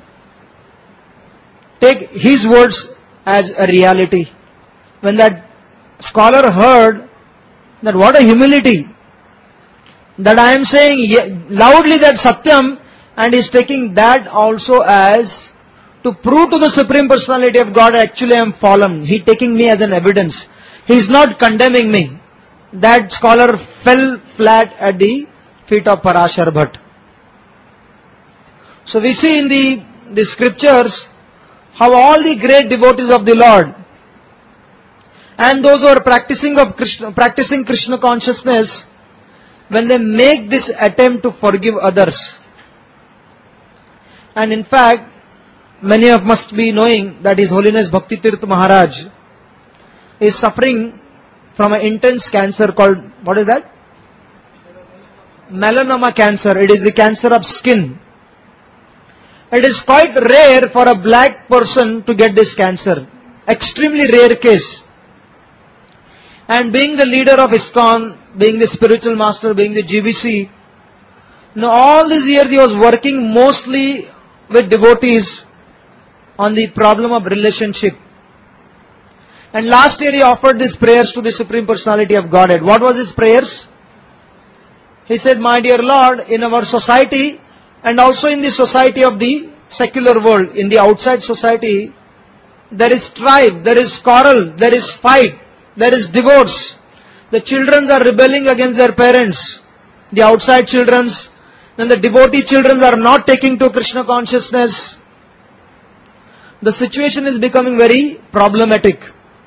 take his words as a reality. When that scholar heard that what a humility, that I am saying loudly that Satyam, and is taking that also as to prove to the Supreme Personality of God, actually I am fallen. He taking me as an evidence. He is not condemning me. That scholar fell flat at the feet of Parashar Bhatt. So we see in the, the scriptures how all the great devotees of the Lord and those who are practicing of Krishna, practicing Krishna consciousness, when they make this attempt to forgive others. And in fact, many of must be knowing that His Holiness Bhakti Tirth Maharaj is suffering from an intense cancer called, what is that? Melanoma cancer. It is the cancer of skin. It is quite rare for a black person to get this cancer. Extremely rare case. And being the leader of ISKCON, being the spiritual master, being the G B C, now all these years he was working mostly with devotees on the problem of relationship. And last year he offered these prayers to the Supreme Personality of Godhead. What was his prayers? He said, my dear Lord, in our society and also in the society of the secular world, in the outside society, there is strife, there is quarrel, there is fight, there is divorce. The children are rebelling against their parents. The outside children, then the devotee children are not taking to Krishna consciousness. The situation is becoming very problematic.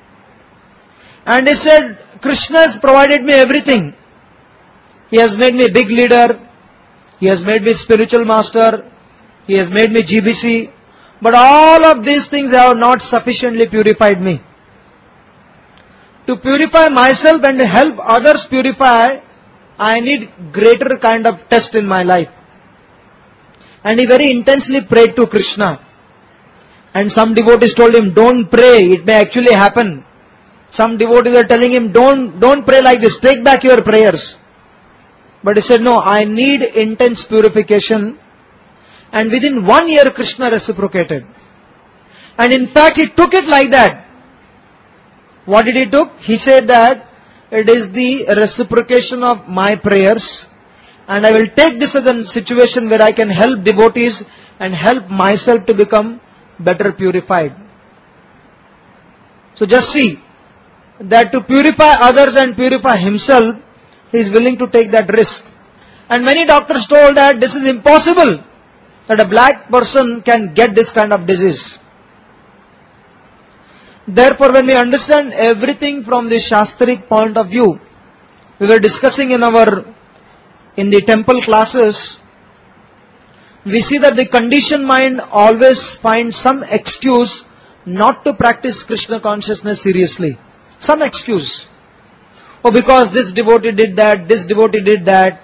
And he said, Krishna has provided me everything. He has made me a big leader. He has made me spiritual master. He has made me G B C. But all of these things have not sufficiently purified me. To purify myself and to help others purify, I need greater kind of test in my life. And he very intensely prayed to Krishna. And some devotees told him, don't pray, it may actually happen. Some devotees are telling him, don't, don't pray like this, take back your prayers. But he said, no, I need intense purification. And within one year, Krishna reciprocated. And in fact, he took it like that. What did he took? He said that it is the reciprocation of my prayers. And I will take this as a situation where I can help devotees and help myself to become better purified. So just see that to purify others and purify himself, he is willing to take that risk. And many doctors told that this is impossible, that a black person can get this kind of disease. Therefore, when we understand everything from the Shastric point of view, we were discussing in our, in the temple classes, we see that the conditioned mind always finds some excuse not to practice Krishna consciousness seriously. Some excuse. Oh, because this devotee did that, this devotee did that.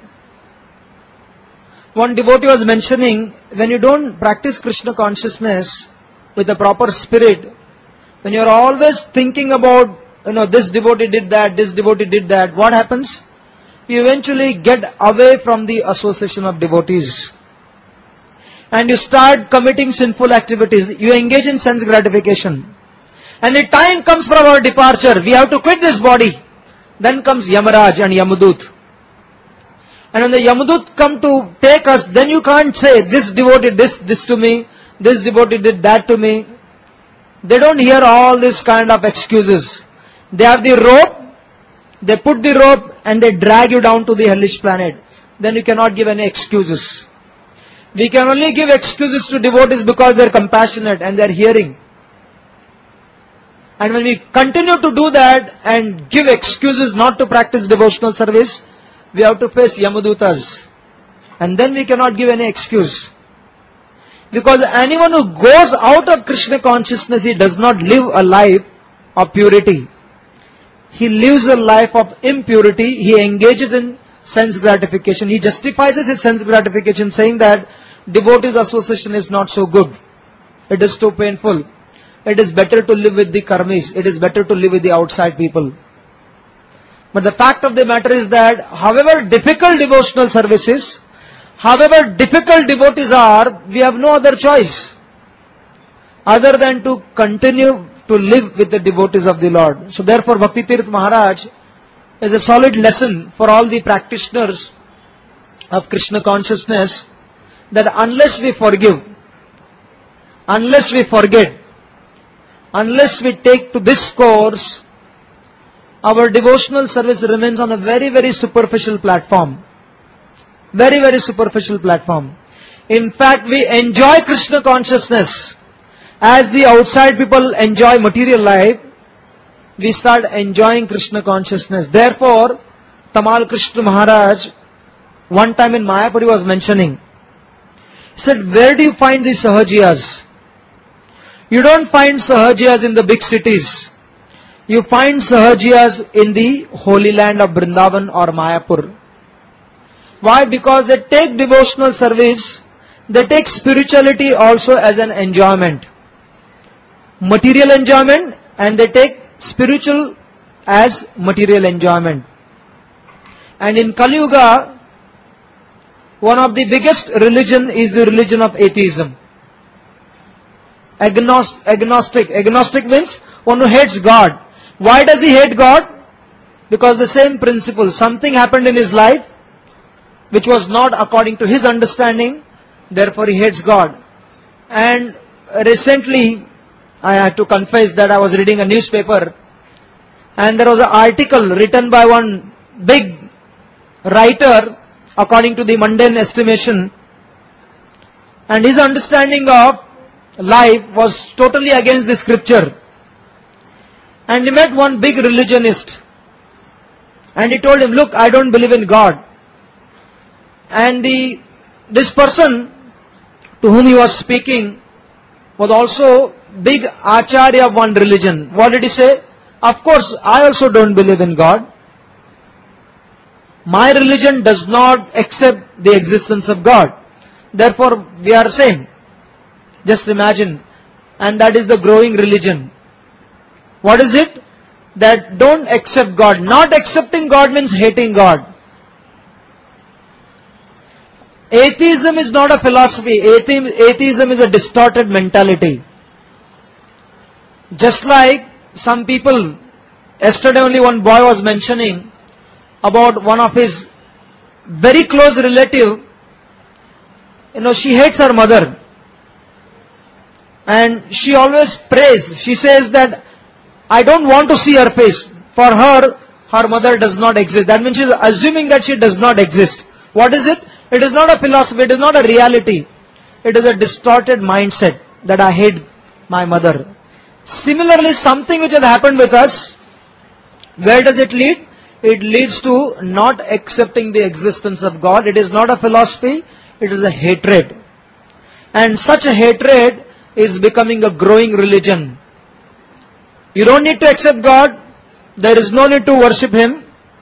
One devotee was mentioning, when you don't practice Krishna consciousness with a proper spirit, when you are always thinking about, you know, this devotee did that, this devotee did that, what happens? You eventually get away from the association of devotees. And you start committing sinful activities. You engage in sense gratification. And the time comes for our departure. We have to quit this body. Then comes Yamaraj and Yamadut. And when the Yamadut come to take us, then you can't say, this devotee did this, this to me, this devotee did that to me. They don't hear all this kind of excuses. They have the rope, they put the rope and they drag you down to the hellish planet. Then you cannot give any excuses. We can only give excuses to devotees because they are compassionate and they are hearing. And when we continue to do that and give excuses not to practice devotional service, we have to face Yamadutas. And then we cannot give any excuse. Because anyone who goes out of Krishna consciousness, he does not live a life of purity. He lives a life of impurity. He engages in sense gratification. He justifies his sense gratification saying that devotees' association is not so good. It is too painful. It is better to live with the karmis. It is better to live with the outside people. But the fact of the matter is that however difficult devotional service is, however difficult devotees are, we have no other choice other than to continue to live with the devotees of the Lord. So therefore Bhakti Tirth Maharaj is a solid lesson for all the practitioners of Krishna consciousness, that unless we forgive, unless we forget, unless we take to this course, our devotional service remains on a very, very superficial platform. Very, very superficial platform. In fact, we enjoy Krishna consciousness as the outside people enjoy material life. We start enjoying Krishna consciousness. Therefore, Tamal Krishna Maharaj, one time in Mayapur he was mentioning, he said, where do you find these Sahajiyas? You don't find Sahajiyas in the big cities. You find Sahajiyas in the holy land of Vrindavan or Mayapur. Why? Because they take devotional service, they take spirituality also as an enjoyment. Material enjoyment, and they take spiritual as material enjoyment. And in Kali Yuga, one of the biggest religion is the religion of atheism. Agnost, agnostic. Agnostic means one who hates God. Why does he hate God? Because the same principle. Something happened in his life which was not according to his understanding, therefore he hates God. And recently, I had to confess that I was reading a newspaper and there was an article written by one big writer according to the mundane estimation, and his understanding of life was totally against the scripture. And he met one big religionist and he told him, look, I don't believe in God. And the this person to whom he was speaking was also big acharya of one religion. What did he say? Of course, I also don't believe in God. My religion does not accept the existence of God. Therefore, we are same. Just imagine. And that is the growing religion. What is it? That don't accept God. Not accepting God means hating God. Atheism is not a philosophy. Atheism is a distorted mentality. Just like some people, yesterday only one boy was mentioning about one of his very close relative. You know, she hates her mother. And she always prays. She says that, I don't want to see her face. For her, her mother does not exist. That means she is assuming that she does not exist. What is it? It is not a philosophy, it is not a reality. It is a distorted mindset that I hate my mother. Similarly, something which has happened with us, where does it lead? It leads to not accepting the existence of God. It is not a philosophy, it is a hatred. And such a hatred is becoming a growing religion. You don't need to accept God. There is no need to worship Him.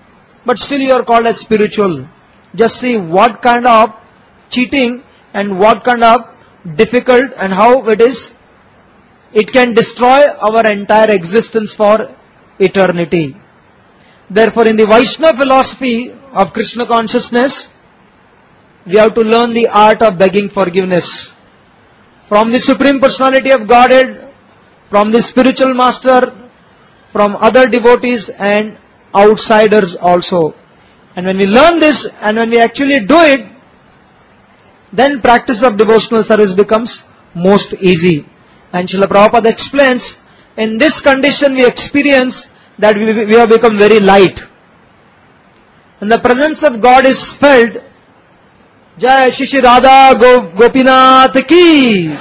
but still you are called as spiritual. Just see what kind of cheating and what kind of difficult and how it is. It can destroy our entire existence for eternity. Therefore, in the Vaishnava philosophy of Krishna consciousness, we have to learn the art of begging forgiveness from the Supreme Personality of Godhead, from the spiritual master, from other devotees and outsiders also. And when we learn this and when we actually do it, then practice of devotional service becomes most easy. And Srila Prabhupada explains, in this condition we experience that we, we have become very light. And the presence of God is felt. Jai Shri Shri Radha Go, Gopinath Ki.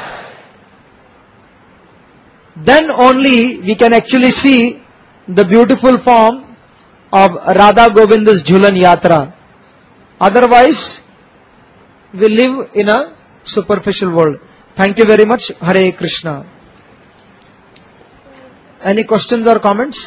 Then only we can actually see the beautiful form of Radha Govinda's Jhulan Yatra. Otherwise, we live in a superficial world. Thank you very much. Hare Krishna. Any questions or comments?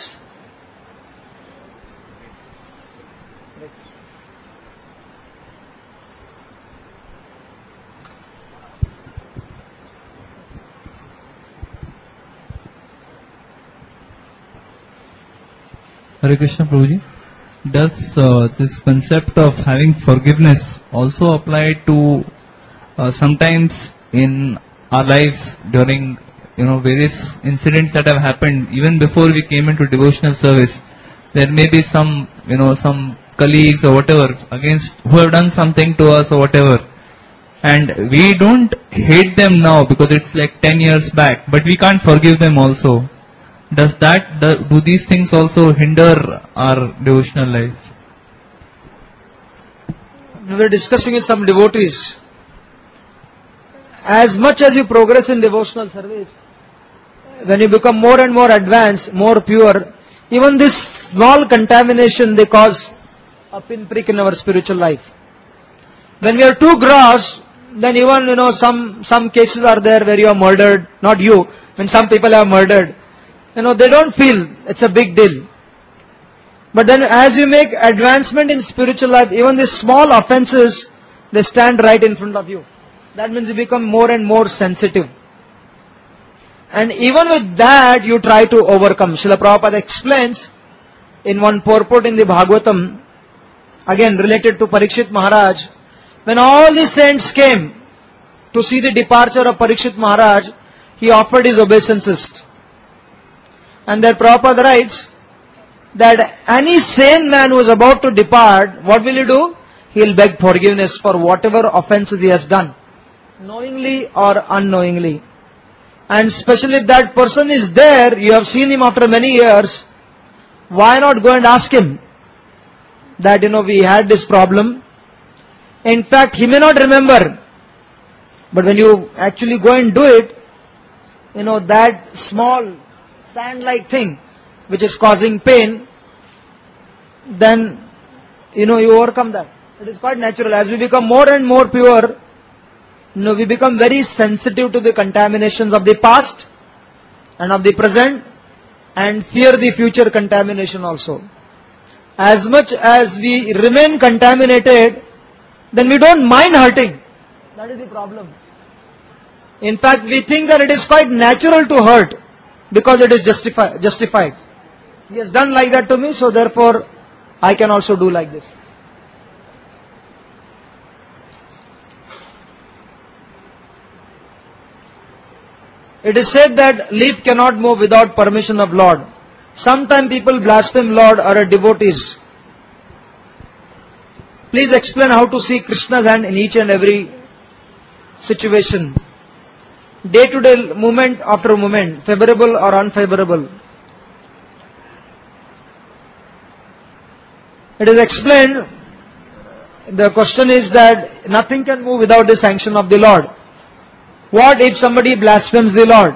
Hare Krishna Prabhuji. Does uh, this concept of having forgiveness also apply to uh, sometimes in our lives during, you know, various incidents that have happened even before we came into devotional service? There may be some, you know, some colleagues or whatever against who have done something to us or whatever, and we don't hate them now because it's like ten years back, but we can't forgive them also. Does that, do these things also hinder our devotional life? We were discussing with some devotees. As much as you progress in devotional service, when you become more and more advanced, more pure, even this small contamination they cause a pinprick in our spiritual life. When we are too gross, then even, you know, some, some cases are there where you are murdered, not you, when some people are murdered. You know, they don't feel it's a big deal. But then as you make advancement in spiritual life, even these small offenses, they stand right in front of you. That means you become more and more sensitive. And even with that, you try to overcome. Srila Prabhupada explains in one purport in the Bhagavatam, again related to Parikshit Maharaj, when all the saints came to see the departure of Parikshit Maharaj, he offered his obeisances. And there Prabhupada writes that any sane man who is about to depart, what will he do? He will beg forgiveness for whatever offenses he has done, knowingly or unknowingly. And especially if that person is there, you have seen him after many years, why not go and ask him that, you know, we had this problem. In fact, he may not remember, but when you actually go and do it, you know, that small sand-like thing which is causing pain, then, you know, you overcome that. It is quite natural. As we become more and more pure, you know, we become very sensitive to the contaminations of the past and of the present, and fear the future contamination also. As much as we remain contaminated, then we don't mind hurting. That is the problem. In fact, we think that it is quite natural to hurt because it is justifi- justified. He has done like that to me, so therefore I can also do like this. It is said that leaf cannot move without permission of Lord. Sometimes people blaspheme Lord or devotees. Please explain how to see Krishna's hand in each and every situation. Day to day, moment after moment, favorable or unfavorable. It is explained, the question is that nothing can move without the sanction of the Lord. What if somebody blasphemes the Lord?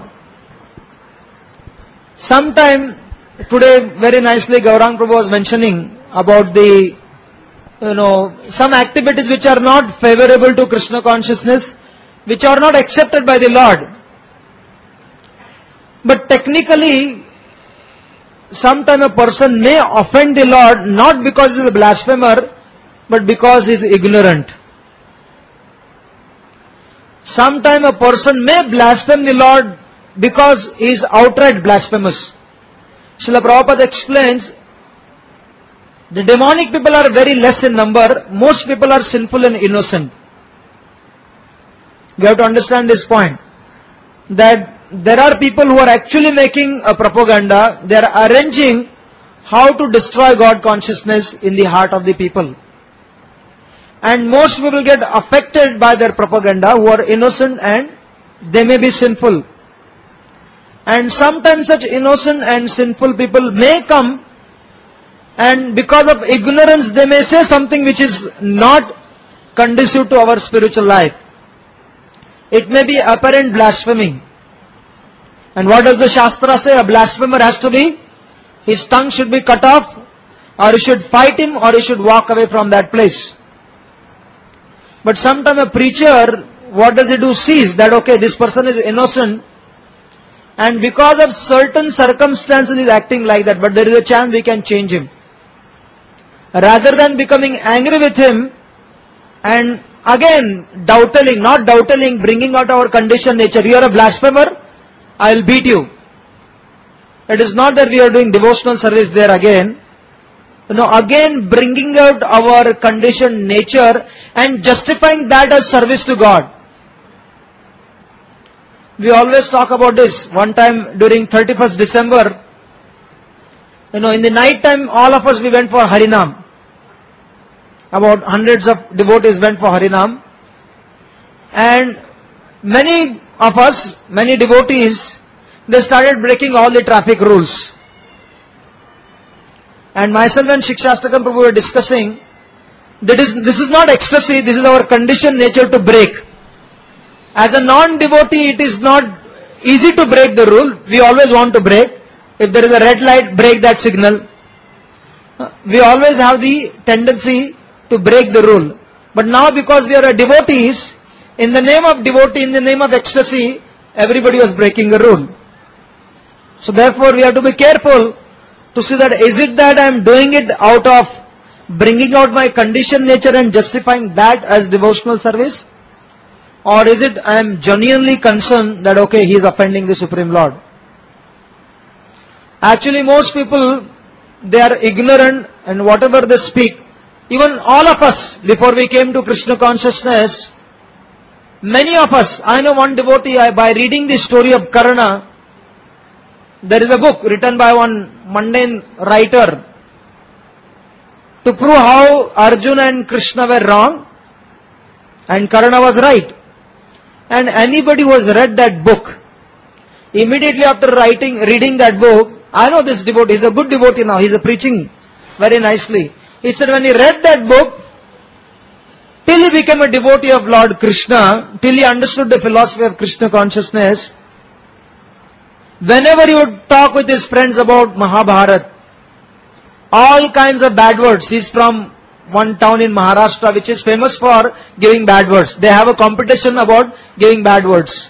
Sometime, today very nicely Gaurang Prabhu was mentioning about the, you know, some activities which are not favorable to Krishna consciousness, which are not accepted by the Lord. But technically, sometimes a person may offend the Lord not because he is a blasphemer, but because he is ignorant. Sometimes a person may blaspheme the Lord because he is outright blasphemous. Srila Prabhupada explains, the demonic people are very less in number. Most people are sinful and innocent. We have to understand this point, that there are people who are actually making a propaganda. They are arranging how to destroy God consciousness in the heart of the people. And most people get affected by their propaganda who are innocent and they may be sinful. And sometimes such innocent and sinful people may come, and because of ignorance they may say something which is not conducive to our spiritual life. It may be apparent blasphemy. And what does the Shastra say? A blasphemer has to be, his tongue should be cut off, or you should fight him, or you should walk away from that place. But sometimes a preacher, what does he do? Sees that, okay, this person is innocent, and because of certain circumstances he is acting like that, but there is a chance we can change him. Rather than becoming angry with him, and again doubting, not doubting, bringing out our conditioned nature. You are a blasphemer, I will beat you. It is not that we are doing devotional service there again. No, again bringing out our conditioned nature and justifying that as service to God. We always talk about this. One time during thirty-first December, you know, in the night time, all of us, we went for Harinam. About hundreds of devotees went for Harinam. And many of us, many devotees, they started breaking all the traffic rules. And myself and Shikshastakam Prabhu were discussing, that is, this is not ecstasy, this is our conditioned nature to break. As a non-devotee, it is not easy to break the rule. We always want to break. If there is a red light, break that signal. We always have the tendency to break the rule. But now because we are a devotees, in the name of devotee, in the name of ecstasy, everybody was breaking the rule. So therefore we have to be careful to see that is it that I am doing it out of bringing out my conditioned nature and justifying that as devotional service? Or is it I am genuinely concerned that okay, he is offending the Supreme Lord? Actually most people, they are ignorant, and whatever they speak, even all of us, before we came to Krishna consciousness, many of us, I know one devotee, I, by reading the story of Karna, there is a book written by one mundane writer to prove how Arjuna and Krishna were wrong and Karna was right. And anybody who has read that book, immediately after writing, reading that book, I know this devotee, he's a good devotee now, he's a preaching very nicely. He said when he read that book, till he became a devotee of Lord Krishna, till he understood the philosophy of Krishna consciousness, whenever he would talk with his friends about Mahabharata, all kinds of bad words. He's from one town in Maharashtra which is famous for giving bad words. They have a competition about giving bad words.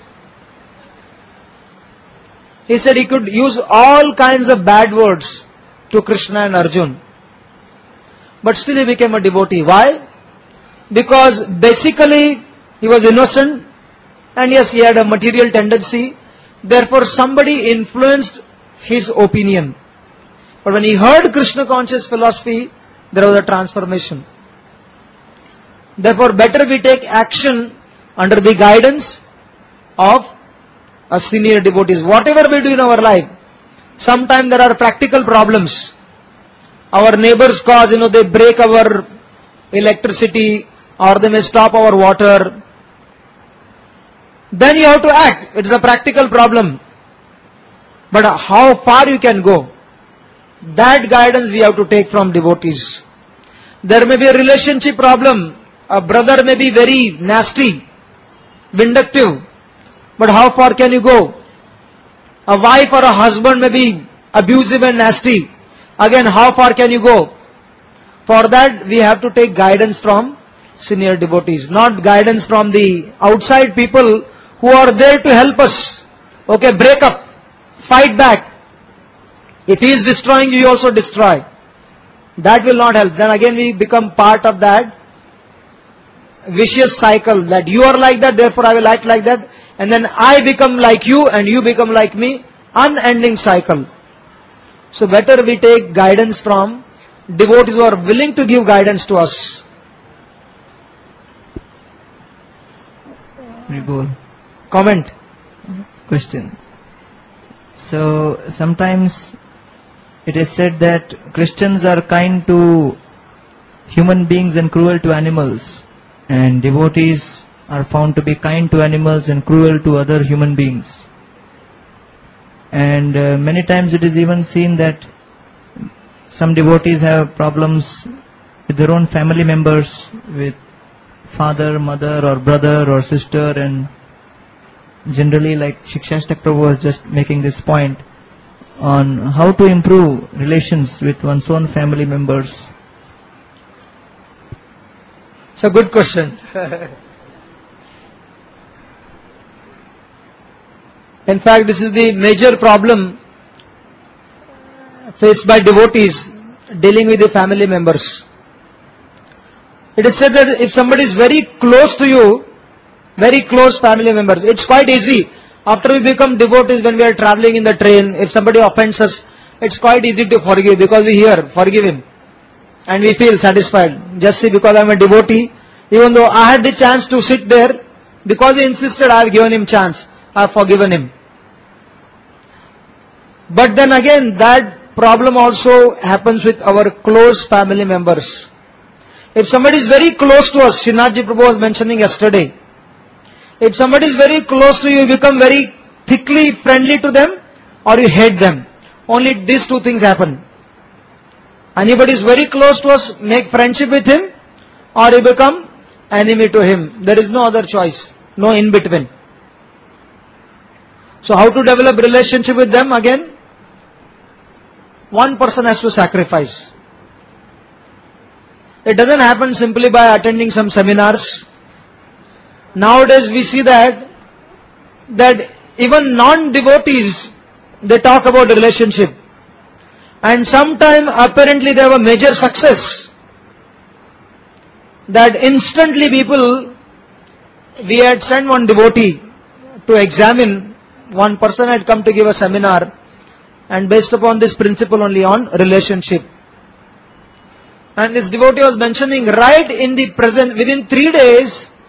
He said he could use all kinds of bad words to Krishna and Arjuna. But still he became a devotee. Why? Because basically he was innocent, and yes, he had a material tendency. Therefore somebody influenced his opinion. But when he heard Krishna conscious philosophy, there was a transformation. Therefore better we take action under the guidance of a senior devotees. Whatever we do in our life, sometimes there are practical problems. Our neighbors cause, you know, they break our electricity, or they may stop our water. Then you have to act. It is a practical problem. But how far you can go, that guidance we have to take from devotees. There may be a relationship problem. A brother may be very nasty, vindictive. But how far can you go? A wife or a husband may be abusive and nasty. Again, how far can you go? For that we have to take guidance from senior devotees, not guidance from the outside people who are there to help us. Okay, break up, fight back. If he is destroying you, you also destroy. That will not help. Then again we become part of that vicious cycle that you are like that, therefore I will act like that, and then I become like you and you become like me. Unending cycle. So better we take guidance from devotees who are willing to give guidance to us. Ribol. Comment. Question. So sometimes it is said that Christians are kind to human beings and cruel to animals, and devotees are found to be kind to animals and cruel to other human beings. And uh, many times it is even seen that some devotees have problems with their own family members, with father, mother or brother or sister, and generally, like Shikshashtak Prabhu was just making this point on how to improve relations with one's own family members. It's a good question. In fact, this is the major problem faced by devotees dealing with the family members. It is said that if somebody is very close to you, very close family members, it's quite easy. After we become devotees, when we are traveling in the train, if somebody offends us, it's quite easy to forgive because we hear, forgive him. And we feel satisfied. Just see, because I am a devotee, even though I had the chance to sit there, because he insisted, I have given him chance. I have forgiven him. But then again, that problem also happens with our close family members. If somebody is very close to us, Srinathji Prabhu was mentioning yesterday, if somebody is very close to you, you become very thickly friendly to them or you hate them. Only these two things happen. Anybody is very close to us, make friendship with him, or you become enemy to him. There is no other choice, no in between. So how to develop relationship with them? Again, one person has to sacrifice. It doesn't happen simply by attending some seminars. Nowadays we see that that even non-devotees, they talk about relationship. And sometime apparently they have a major success. That instantly people, we had sent one devotee to examine, one person had come to give a seminar, and based upon this principle only on relationship. And this devotee was mentioning right in the present, within three days,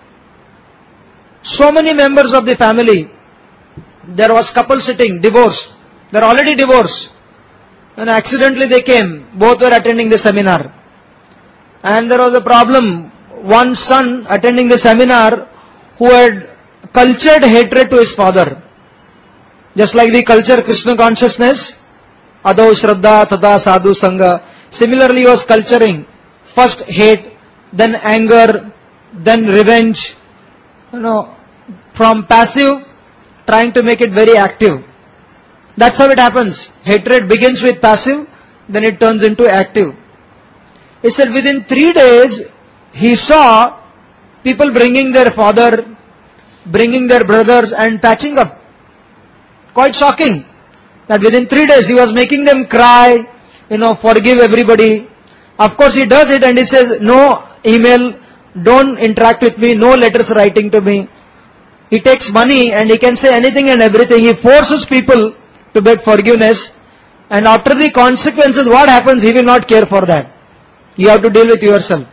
so many members of the family, there was couple sitting, divorced. They are already divorced. And accidentally they came, both were attending the seminar. And there was a problem. One son attending the seminar who had cultured hatred to his father. Just like we culture Krishna consciousness, Adho Shraddha Tada Sadhu Sangha. Similarly he was culturing first hate, then anger, then revenge. You know, from passive, trying to make it very active. That's how it happens. Hatred begins with passive, then it turns into active. He said within three days, he saw people bringing their father, bringing their brothers and patching up. Quite shocking. That within three days he was making them cry, you know, forgive everybody. Of course he does it and he says, no email, don't interact with me, no letters writing to me. He takes money and he can say anything and everything. He forces people to beg forgiveness, and after the consequences, what happens? He will not care for that. You have to deal with yourself.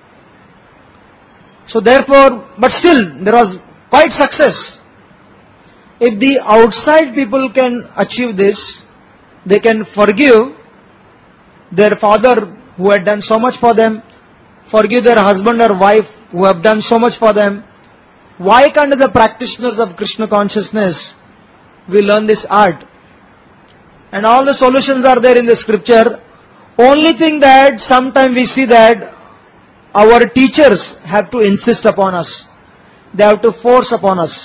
So therefore, but still, there was quite success. If the outside people can achieve this, they can forgive their father who had done so much for them, forgive their husband or wife who have done so much for them. Why can't the practitioners of Krishna consciousness, we learn this art? And all the solutions are there in the scripture. Only thing that sometimes we see that our teachers have to insist upon us. They have to force upon us.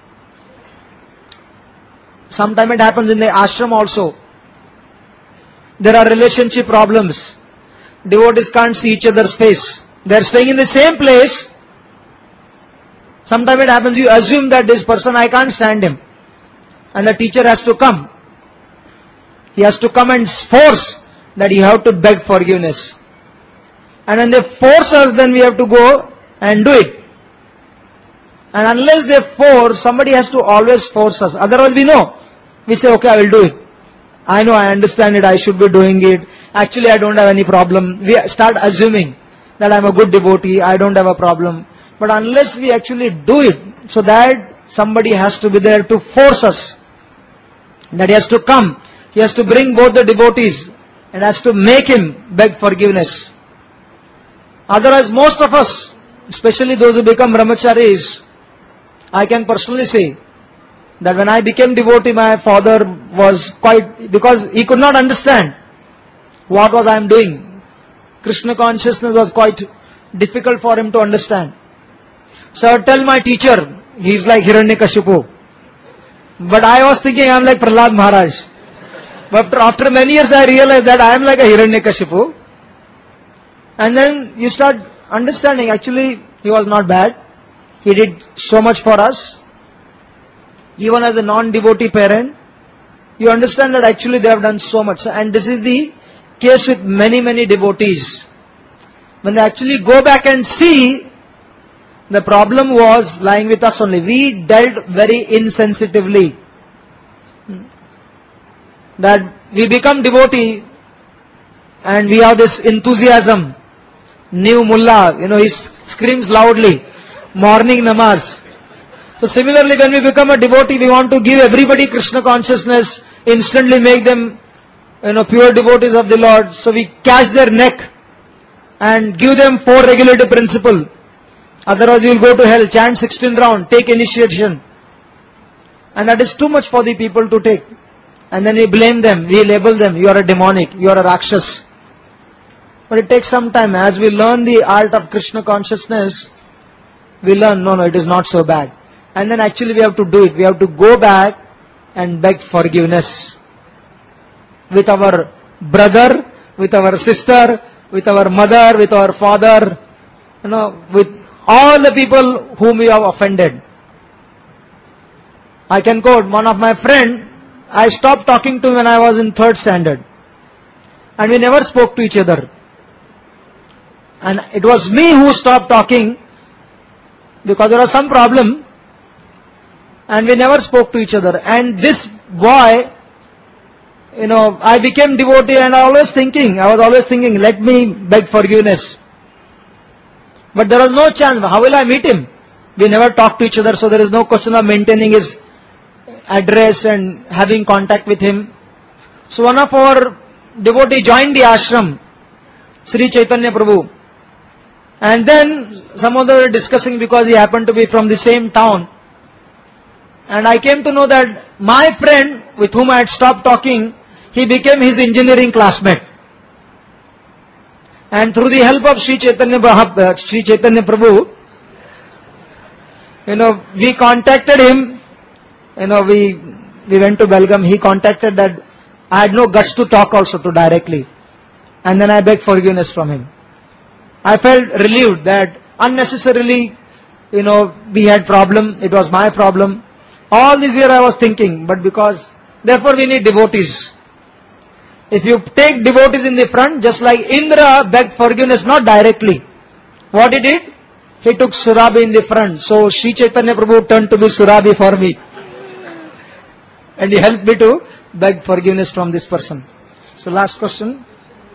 Sometimes it happens in the ashram also. There are relationship problems. Devotees can't see each other's face. They are staying in the same place. Sometimes it happens, you assume that this person, I can't stand him. And the teacher has to come. He has to come and force that you have to beg forgiveness. And when they force us, then we have to go and do it. And unless they force, somebody has to always force us. Otherwise we know. We say, okay, I will do it. I know, I understand it, I should be doing it. Actually, I don't have any problem. We start assuming that I'm a good devotee, I don't have a problem. But unless we actually do it, so that somebody has to be there to force us. That he has to come. He has to bring both the devotees and has to make him beg forgiveness. Otherwise, most of us, especially those who become brahmacharis, I can personally say that when I became devotee, my father was quite, because he could not understand what was I am doing. Krishna consciousness was quite difficult for him to understand. So I would tell my teacher, he is like Hiranyakashipu. But I was thinking I am like Prahlad Maharaj. But after many years I realized that I am like a Hiranyakashipu. And then you start understanding, actually he was not bad. He did so much for us. Even as a non-devotee parent, you understand that actually they have done so much. And this is the case with many, many devotees. When they actually go back and see, the problem was lying with us only. We dealt very insensitively. That we become devotee and we have this enthusiasm. New mullah, you know, he screams loudly. Morning namaz. So similarly, when we become a devotee, we want to give everybody Krishna consciousness, instantly make them, you know, pure devotees of the Lord. So we catch their neck and give them four regulative principle. Otherwise you will go to hell. Chant sixteen round, take initiation. And that is too much for the people to take. And then we blame them, we label them, you are a demonic, you are a rakshas. But it takes some time. As we learn the art of Krishna consciousness, we learn, no, no, it is not so bad. And then actually we have to do it. We have to go back and beg forgiveness. With our brother, with our sister, with our mother, with our father, you know, with all the people whom we have offended. I can quote one of my friend, I stopped talking to him when I was in third standard. And we never spoke to each other. And it was me who stopped talking because there was some problem. And we never spoke to each other. And this boy, you know, I became devotee and I always thinking, I was always thinking, let me beg forgiveness. But there was no chance. How will I meet him? We never talked to each other, so there is no question of maintaining his address and having contact with him. So one of our devotee joined the ashram, Sri Chaitanya Prabhu. And then some of them were discussing because he happened to be from the same town. And I came to know that my friend with whom I had stopped talking, he became his engineering classmate. And through the help of Sri Chaitanya, uh, Sri Chaitanya Prabhu, you know, we contacted him. You know, we we went to Belgaum. He contacted that. I had no guts to talk also to directly. And then I begged forgiveness from him. I felt relieved that unnecessarily, you know, we had problem. It was my problem. All this year I was thinking, but because, therefore we need devotees. If you take devotees in the front, just like Indra begged forgiveness, not directly. What he did? He took Surabhi in the front. So Sri Chaitanya Prabhu turned to be Surabhi for me. And he helped me to beg forgiveness from this person. So last question.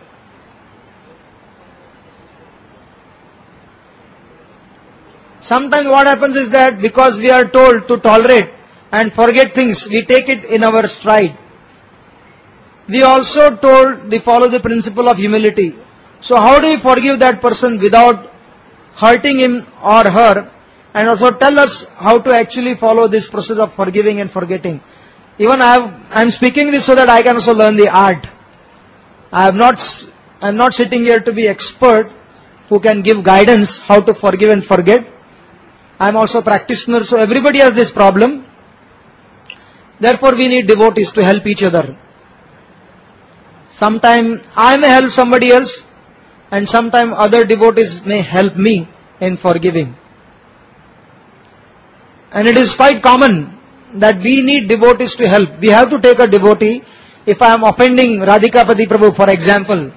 Sometimes what happens is that because we are told to tolerate and forget things, we take it in our stride. We also told to follow the principle of humility. So how do we forgive that person without hurting him or her? And also tell us how to actually follow this process of forgiving and forgetting. Even I have, I am speaking this so that I can also learn the art. I am not, I am not sitting here to be expert who can give guidance how to forgive and forget. I am also a practitioner, so everybody has this problem. Therefore we need devotees to help each other. Sometime I may help somebody else and sometime other devotees may help me in forgiving. And it is quite common that we need devotees to help. We have to take a devotee if I am offending Radhikapati Prabhu, for example,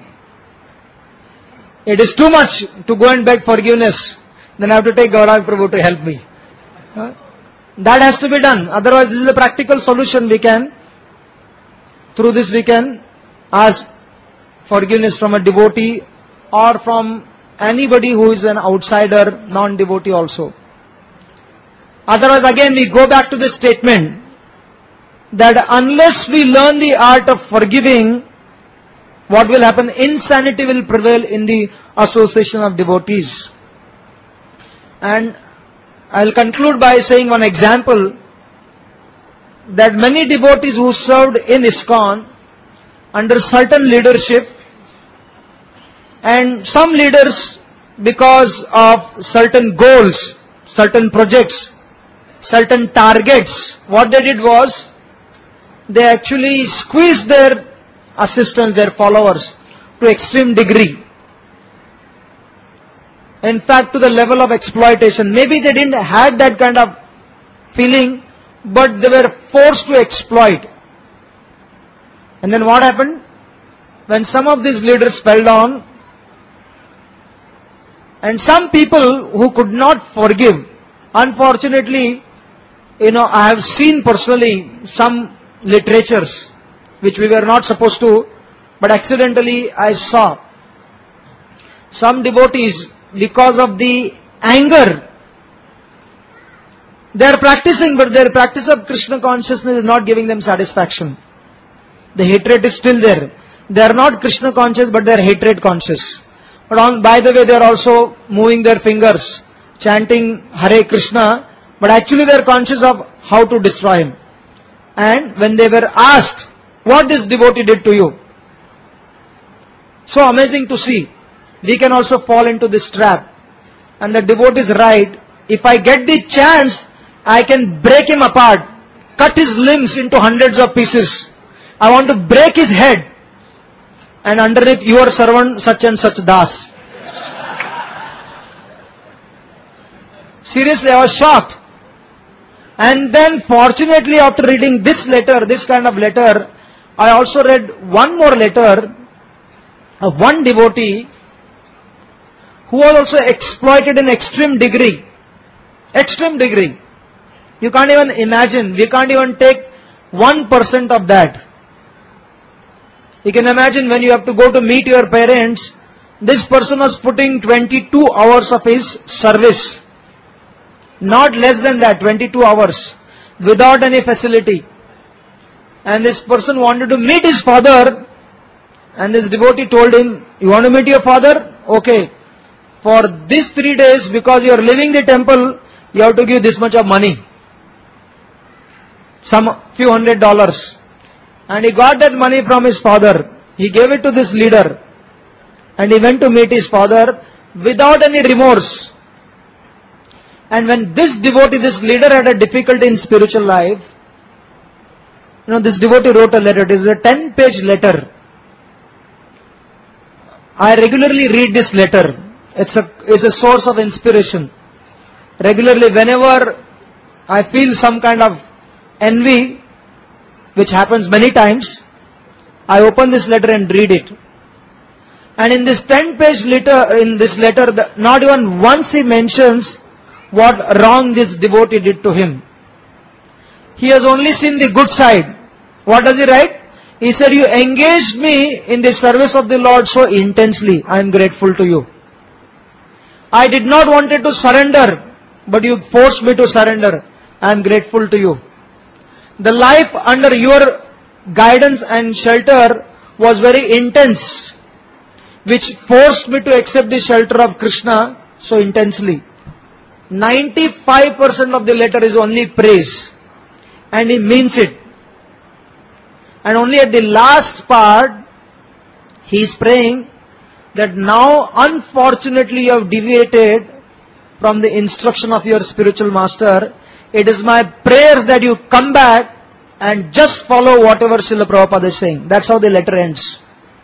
it is too much to go and beg forgiveness, then I have to take Gaurang Prabhu to help me. Huh? That has to be done. Otherwise, this is a practical solution we can, through this we can ask forgiveness from a devotee or from anybody who is an outsider, non-devotee also. Otherwise, again we go back to the statement that unless we learn the art of forgiving, what will happen? Insanity will prevail in the association of devotees. And I will conclude by saying one example, that many devotees who served in ISKCON under certain leadership, and some leaders, because of certain goals, certain projects, certain targets, what they did was, they actually squeezed their assistants, their followers, to extreme degree. In fact, to the level of exploitation. Maybe they didn't have that kind of feeling, but they were forced to exploit. And then what happened? When some of these leaders fell down, and some people who could not forgive, unfortunately, you know, I have seen personally some literatures which we were not supposed to, but accidentally I saw some devotees, because of the anger, they are practicing, but their practice of Krishna consciousness is not giving them satisfaction. The hatred is still there. They are not Krishna conscious, but they are hatred conscious. But on, by the way, they are also moving their fingers, chanting Hare Krishna, but actually they are conscious of how to destroy him. And when they were asked, what this devotee did to you? So amazing to see. We can also fall into this trap. And the devotee is right. If I get the chance, I can break him apart, cut his limbs into hundreds of pieces. I want to break his head. And underneath, your servant such and such das. Seriously, I was shocked. And then fortunately, after reading this letter, this kind of letter, I also read one more letter of one devotee who was also exploited in extreme degree. Extreme degree. You can't even imagine. We can't even take one percent of that. You can imagine when you have to go to meet your parents, this person was putting twenty-two hours of his service. Not less than that, twenty-two hours. Without any facility. And this person wanted to meet his father. And this devotee told him, you want to meet your father? Okay. For these three days, because you are leaving the temple, you have to give this much of money. Some few hundred dollars. And he got that money from his father. He gave it to this leader. And he went to meet his father without any remorse. And when this devotee, this leader had a difficulty in spiritual life, you know, this devotee wrote a letter. It is a ten page letter. I regularly read this letter. It's a, it's a source of inspiration. Regularly, whenever I feel some kind of envy, which happens many times, I open this letter and read it. And in this ten page letter, in this letter, the, not even once he mentions what wrong this devotee did to him. He has only seen the good side. What does he write? He said, you engaged me in the service of the Lord so intensely. I am grateful to you. I did not wanted to surrender, but you forced me to surrender. I am grateful to you. The life under your guidance and shelter was very intense, which forced me to accept the shelter of Krishna so intensely. ninety-five percent of the letter is only praise. And he means it. And only at the last part, he is praying that now unfortunately you have deviated from the instruction of your spiritual master. It is my prayer that you come back and just follow whatever Srila Prabhupada is saying. That's how the letter ends.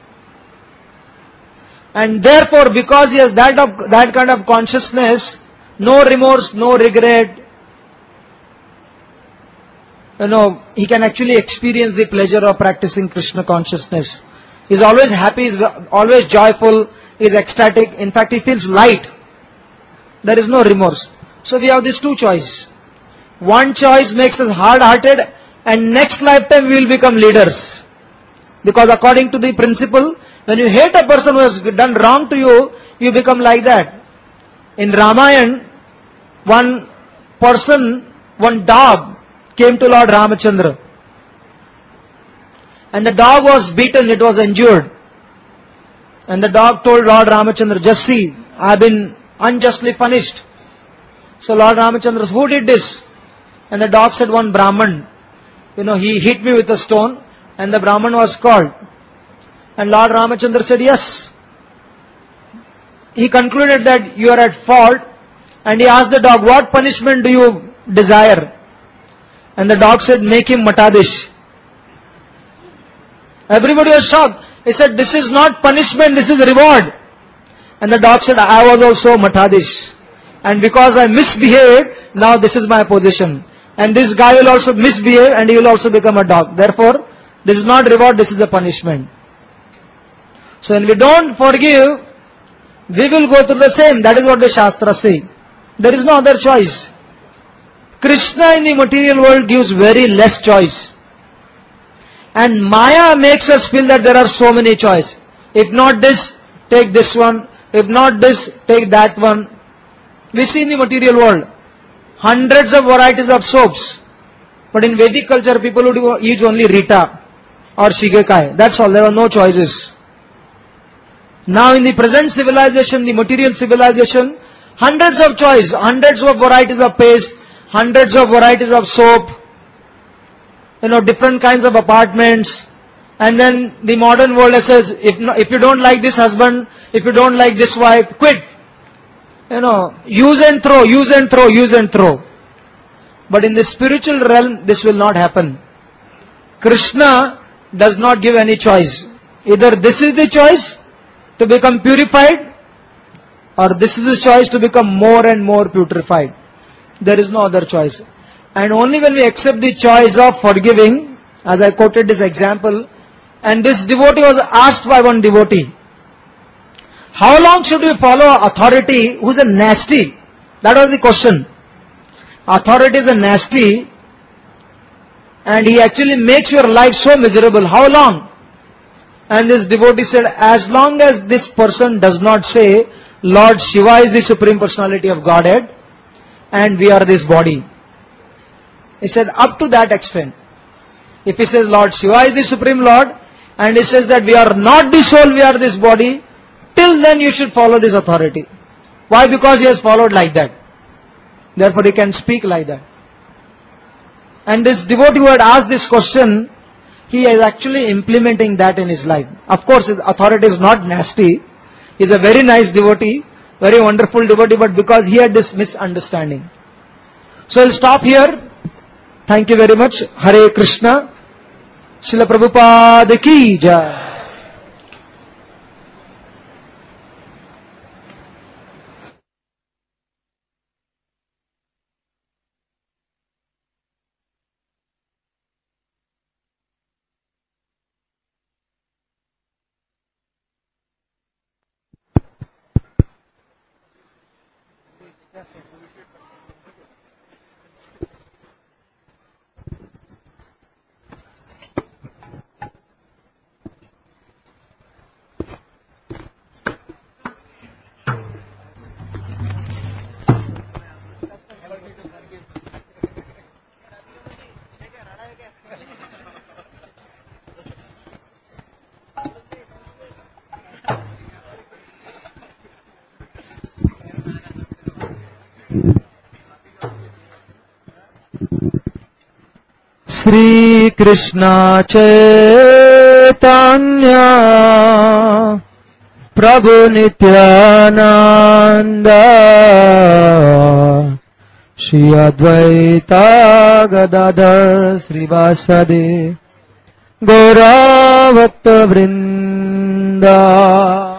And therefore, because he has that, of, that kind of consciousness, no remorse, no regret, you know, he can actually experience the pleasure of practicing Krishna consciousness. He's always happy, he's always joyful, he's ecstatic. In fact, he feels light. There is no remorse. So we have these two choices. One choice makes us hard-hearted, and next lifetime we will become leaders. Because according to the principle, when you hate a person who has done wrong to you, you become like that. In Ramayana, one person, one dog came to Lord Ramachandra. And the dog was beaten, it was injured. And the dog told Lord Ramachandra, just see, I have been unjustly punished. So Lord Ramachandra said, who did this? And the dog said, one Brahman. You know, he hit me with a stone, and the Brahman was called. And Lord Ramachandra said, yes. He concluded that you are at fault, and he asked the dog, what punishment do you desire? And the dog said, make him Matadish. Everybody was shocked. He said, this is not punishment, this is reward. And the dog said, I was also Matadish. And because I misbehaved, now this is my position. And this guy will also misbehave and he will also become a dog. Therefore, this is not reward, this is a punishment. So when we don't forgive, we will go through the same. That is what the Shastras say. There is no other choice. Krishna in the material world gives very less choice. And Maya makes us feel that there are so many choices. If not this, take this one. If not this, take that one. We see in the material world hundreds of varieties of soaps. But in Vedic culture, people would eat only Rita or Shigekai. That's all. There are no choices. Now in the present civilization, the material civilization, hundreds of choices, hundreds of varieties of paste, hundreds of varieties of soap, you know, different kinds of apartments. And then the modern world says, if no, if you don't like this husband, if you don't like this wife, quit. You know, use and throw, use and throw, use and throw. But in the spiritual realm, this will not happen. Krishna does not give any choice. Either this is the choice to become purified, or this is the choice to become more and more purified. There is no other choice. And only when we accept the choice of forgiving, as I quoted this example, and this devotee was asked by one devotee, how long should we follow authority who is a nasty? That was the question. Authority is a nasty, and he actually makes your life so miserable. How long? And this devotee said, as long as this person does not say, Lord Shiva is the Supreme Personality of Godhead, and we are this body. He said, up to that extent. If he says, Lord Shiva is the Supreme Lord, and he says that we are not the soul, we are this body, till then you should follow this authority. Why? Because he has followed like that. Therefore he can speak like that. And this devotee who had asked this question, he is actually implementing that in his life. Of course his authority is not nasty. He is a very nice devotee, very wonderful devotee, but because he had this misunderstanding. So I'll stop here. Thank you very much. Hare Krishna. Srila Prabhupada ki jai. Shri Krishna Chaitanya Prabhu Nityananda Shri Advaita Gadadhar Srivasadi Gaura Bhakta Vrinda